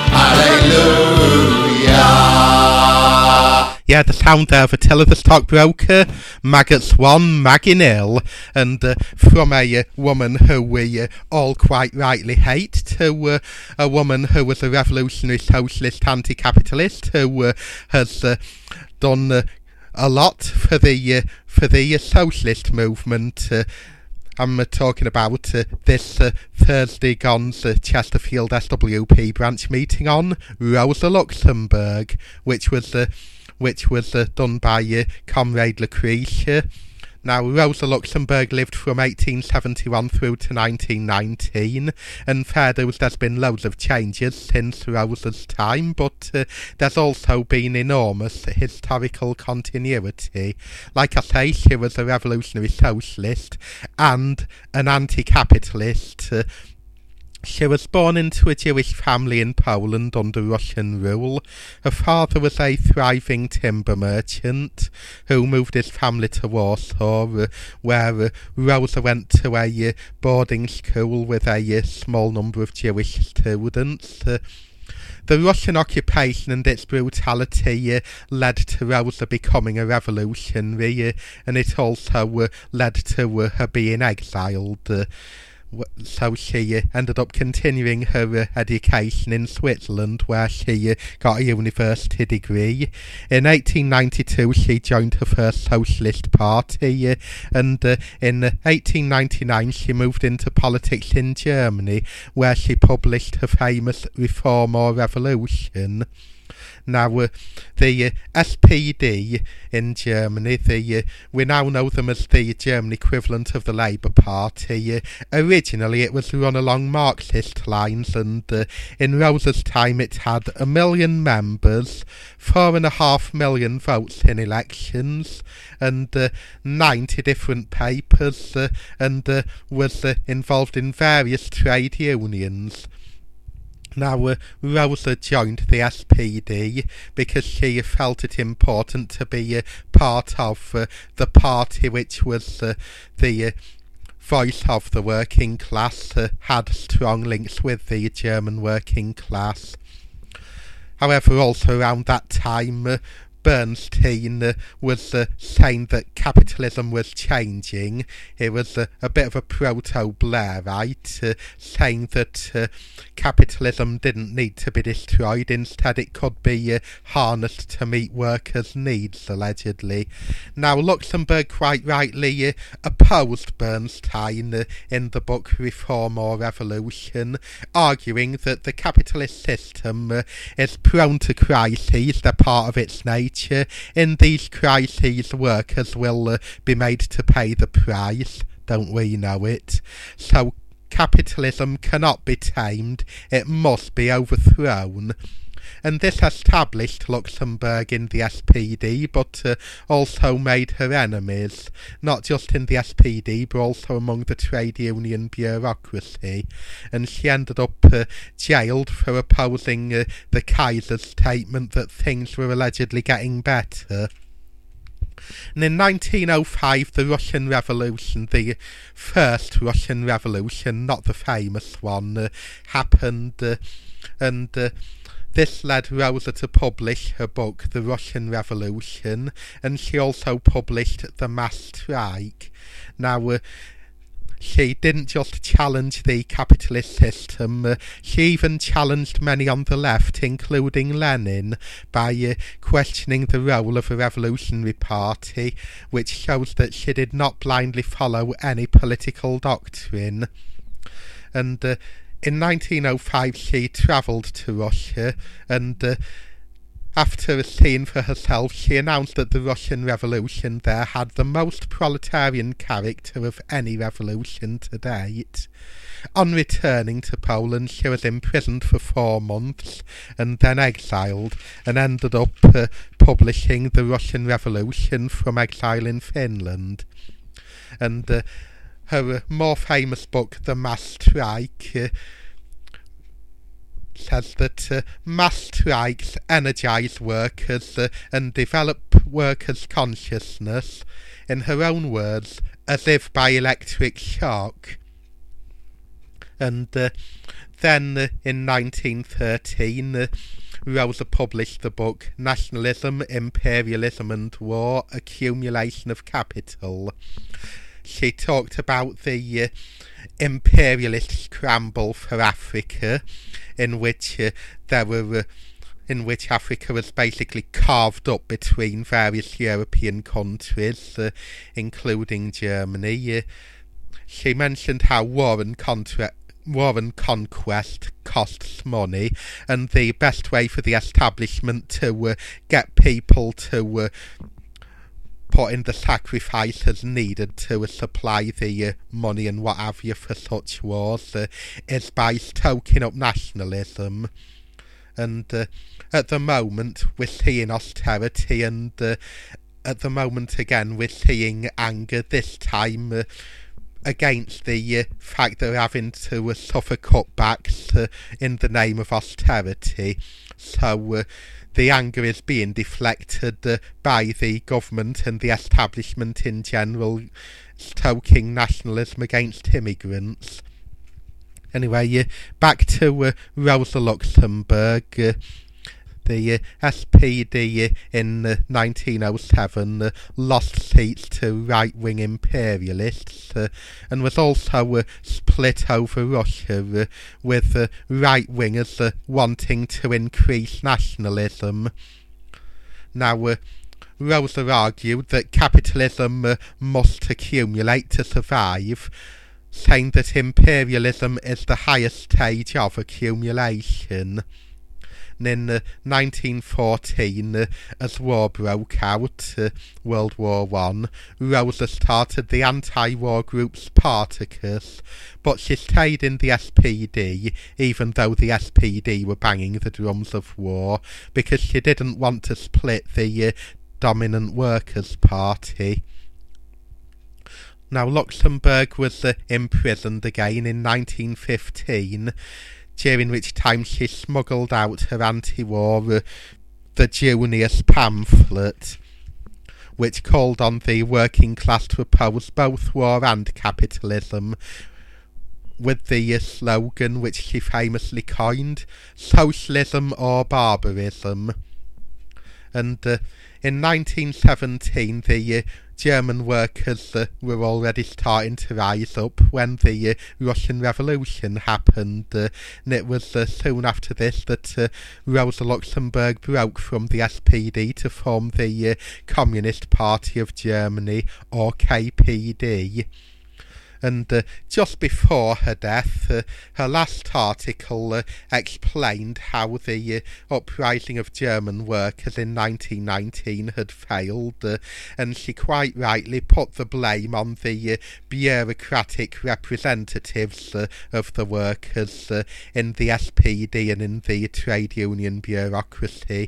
hallelujah. Yeah, the sound there of Attila the Stockbroker, Maggotts one, Maggie nil, and uh, from a uh, woman who we uh, all quite rightly hate to uh, a woman who was a revolutionary socialist anti-capitalist who uh, has uh, done uh, a lot for the uh, for the uh, socialist movement. Uh, I'm uh, talking about uh, this uh, Thursday gone's uh, Chesterfield S W P branch meeting on Rosa Luxemburg, which was uh, which was uh, done by uh, Comrade Lucretia. Now, Rosa Luxemburg lived from eighteen seventy-one through to nineteen nineteen, and fair dues, there's been loads of changes since Rosa's time, but uh, there's also been enormous historical continuity. Like I say, she was a revolutionary socialist and an anti-capitalist. Uh, She was born into a Jewish family in Poland under Russian rule. Her father was a thriving timber merchant who moved his family to Warsaw, uh, where uh, Rosa went to a uh, boarding school with a uh, small number of Jewish students. Uh, The Russian occupation and its brutality uh, led to Rosa becoming a revolutionary, uh, and it also uh, led to uh, her being exiled. Uh, So she uh, ended up continuing her uh, education in Switzerland, where she uh, got a university degree. In eighteen ninety-two, she joined her first socialist party, uh, and uh, in uh, eighteen ninety-nine, she moved into politics in Germany, where she published her famous Reform or Revolution. Now, uh, the uh, S P D in Germany, the uh, we now know them as the German equivalent of the Labour Party. Uh, originally, it was run along Marxist lines, and uh, in Rosa's time, it had a million members, four and a half million votes in elections, and uh, ninety different papers, uh, and uh, was uh, involved in various trade unions. Now, uh, Rosa joined the S P D because she felt it important to be uh, part of uh, the party which was uh, the uh, voice of the working class, uh, had strong links with the German working class. However, also around that time, uh, Bernstein uh, was uh, saying that capitalism was changing. It was uh, a bit of a proto-Blairite, uh, saying that uh, capitalism didn't need to be destroyed. Instead, it could be uh, harnessed to meet workers' needs, allegedly. Now, Luxemburg quite rightly uh, opposed Bernstein uh, in the book Reform or Revolution, arguing that the capitalist system uh, is prone to crises. They're part of its nature. In these crises, workers will uh, be made to pay the price. Don't we know it? So capitalism cannot be tamed. It must be overthrown. And this established Luxemburg in the S P D, but uh, also made her enemies, not just in the S P D, but also among the trade union bureaucracy. And she ended up uh, jailed for opposing uh, the Kaiser's statement that things were allegedly getting better. And in nineteen oh five, the Russian Revolution, the first Russian Revolution, not the famous one, uh, happened, uh, and uh, this led Rosa to publish her book, The Russian Revolution, and she also published The Mass Strike. Now, uh, she didn't just challenge the capitalist system, uh, she even challenged many on the left, including Lenin, by uh, questioning the role of a revolutionary party, which shows that she did not blindly follow any political doctrine. And uh, in nineteen oh five, she travelled to Russia, and uh, After a scene for herself, she announced that the Russian Revolution there had the most proletarian character of any revolution to date. On returning to Poland, she was imprisoned for four months and then exiled, and ended up uh, publishing The Russian Revolution from exile in Finland. And uh, her uh, more famous book, The Mass Strike, uh, says that uh, mass strikes energise workers uh, and develop workers' consciousness, in her own words, as if by electric shock. And uh, then uh, in nineteen thirteen, uh, Rosa published the book Nationalism, Imperialism and War, Accumulation of Capital. She talked about the uh, imperialist scramble for Africa, in which uh, there were uh, in which Africa was basically carved up between various European countries, uh, including Germany. Uh, she mentioned how war and contra- war and conquest costs money, and the best way for the establishment to uh, get people to uh, put in the sacrifices needed to uh, supply the uh, money and what have you for such wars uh, is by stoking up nationalism. And uh, at the moment we're seeing austerity, and uh, at the moment again we're seeing anger, this time uh, against the uh, fact that we're having to uh, suffer cutbacks uh, in the name of austerity. So uh, the anger is being deflected uh, by the government and the establishment in general, stoking nationalism against immigrants. Anyway, uh, back to uh, Rosa Luxemburg. Uh, the uh, S P D uh, in uh, nineteen oh seven uh, lost seats to right-wing imperialists uh, and was also uh, split over Russia, uh, with uh, right-wingers uh, wanting to increase nationalism. Now, uh, Rosa argued that capitalism uh, must accumulate to survive, saying that imperialism is the highest stage of accumulation. In uh, nineteen fourteen, uh, as war broke out, uh, World War One, Rosa started the anti-war group Spartacus, but she stayed in the S P D, even though the S P D were banging the drums of war, because she didn't want to split the uh, dominant Workers' Party. Now, Luxemburg was uh, imprisoned again in nineteen fifteen, during which time she smuggled out her anti-war uh, The Junius pamphlet, which called on the working class to oppose both war and capitalism, with the uh, slogan which she famously coined, "Socialism or Barbarism." And uh, in nineteen seventeen, the uh, German workers uh, were already starting to rise up when the uh, Russian Revolution happened, uh, and it was uh, soon after this that uh, Rosa Luxemburg broke from the S P D to form the uh, Communist Party of Germany, or K P D. And uh, just before her death, uh, her last article uh, explained how the uh, uprising of German workers in nineteen nineteen had failed, uh, and she quite rightly put the blame on the uh, bureaucratic representatives uh, of the workers uh, in the S P D and in the trade union bureaucracy.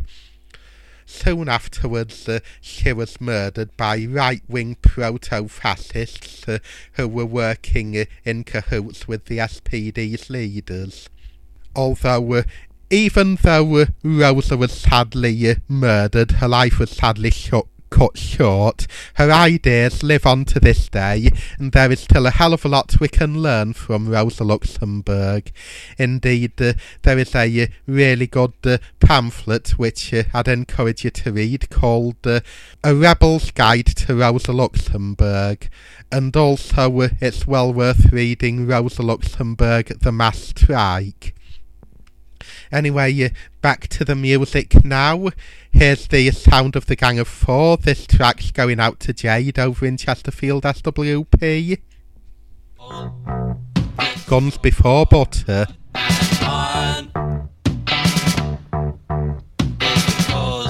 Soon afterwards, uh, she was murdered by right-wing proto-fascists uh, who were working uh, in cahoots with the S P D's leaders. Although, uh, even though uh, Rosa was sadly uh, murdered, her life was sadly shut cut short, her ideas live on to this day, and there is still a hell of a lot we can learn from Rosa Luxemburg. Indeed, uh, there is a uh, really good uh, pamphlet which uh, I'd encourage you to read, called uh, A Rebel's Guide to Rosa Luxemburg, and also uh, it's well worth reading Rosa Luxemburg, The Mass Strike. Anyway, uh, back to the music now. Here's the sound of the Gang of Four. This track's going out to Jade over in Chesterfield S W P. Guns Before Butter.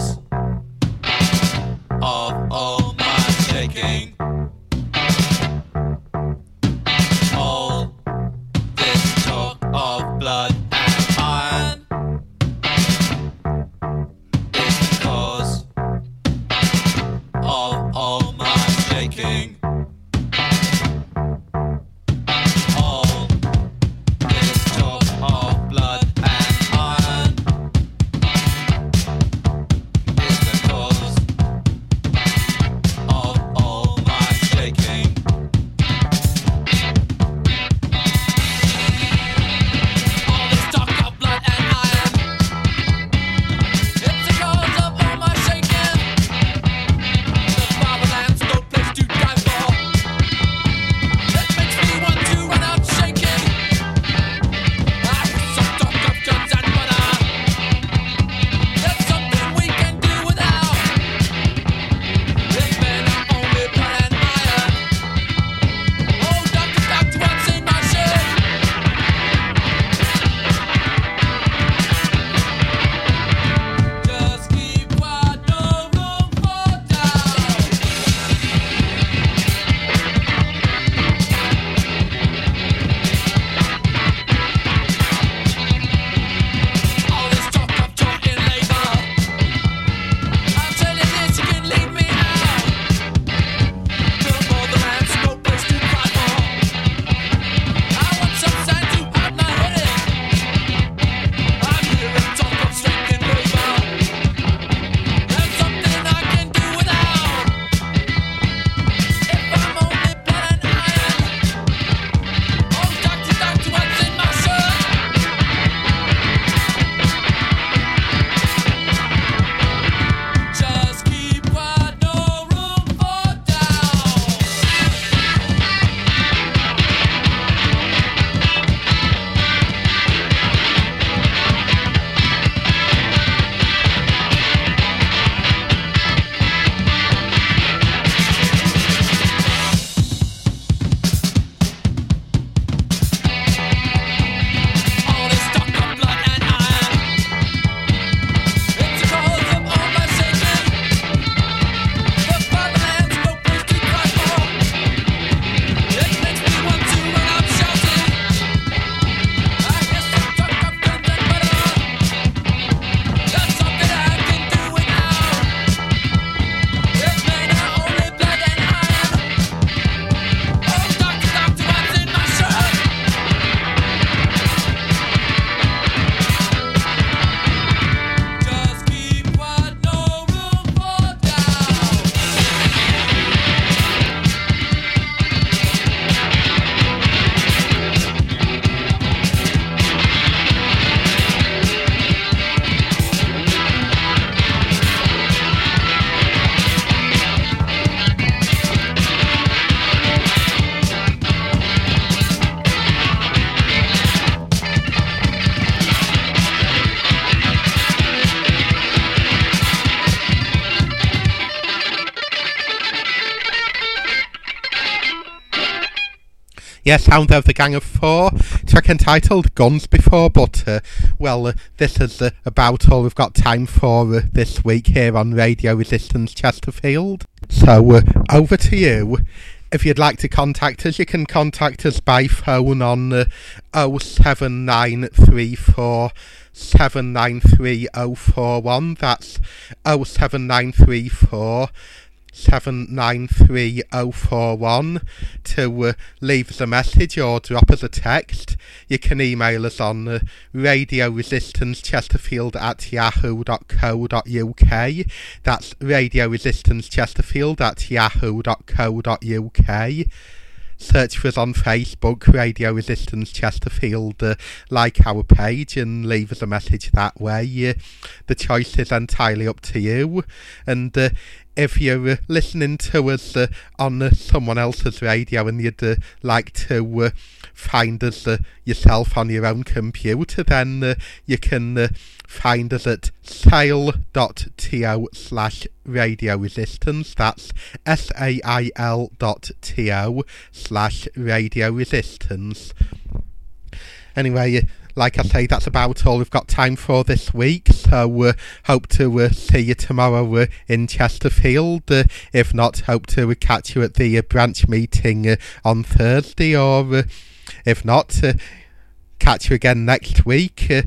Yes, sound of the Gang of Four, track entitled Guns Before Butter. Well, uh, this is uh, about all we've got time for uh, this week here on Radio Resistance Chesterfield. So, uh, over to you. If you'd like to contact us, you can contact us by phone on uh, oh seven nine three four seven nine three oh four one. That's oh seven nine three four seven nine three oh four one to uh, leave us a message or drop us a text. You can email us on uh, radio resistance chesterfield at yahoo dot co dot uk. That's radio resistance chesterfield at yahoo dot co dot uk. Search for us on Facebook, Radio Resistance Chesterfield, uh, like our page and leave us a message that way. Uh, the choice is entirely up to you. And uh, if you're uh, listening to us uh, on uh, someone else's radio and you'd uh, like to uh, find us uh, yourself on your own computer, then uh, you can uh, find us at sail dot to slash radio resistance. That's S A I L dot to slash radio resistance. Anyway, uh, like I say, that's about all we've got time for this week, so uh, hope to uh, see you tomorrow uh, in Chesterfield. Uh, if not, hope to uh, catch you at the uh, branch meeting uh, on Thursday, or uh, if not, uh, catch you again next week, uh,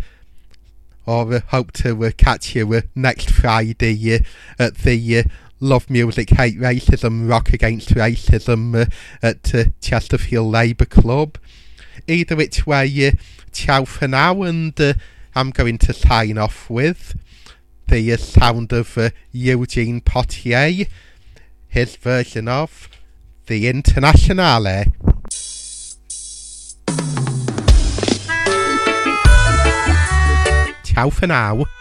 or uh, hope to uh, catch you uh, next Friday uh, at the uh, Love Music, Hate Racism, Rock Against Racism uh, at uh, Chesterfield Labour Club. Either which way, uh, ciao for now, and uh, I'm going to sign off with the uh, sound of uh, Eugene Potier, his version of the Internationale. Ciao for now.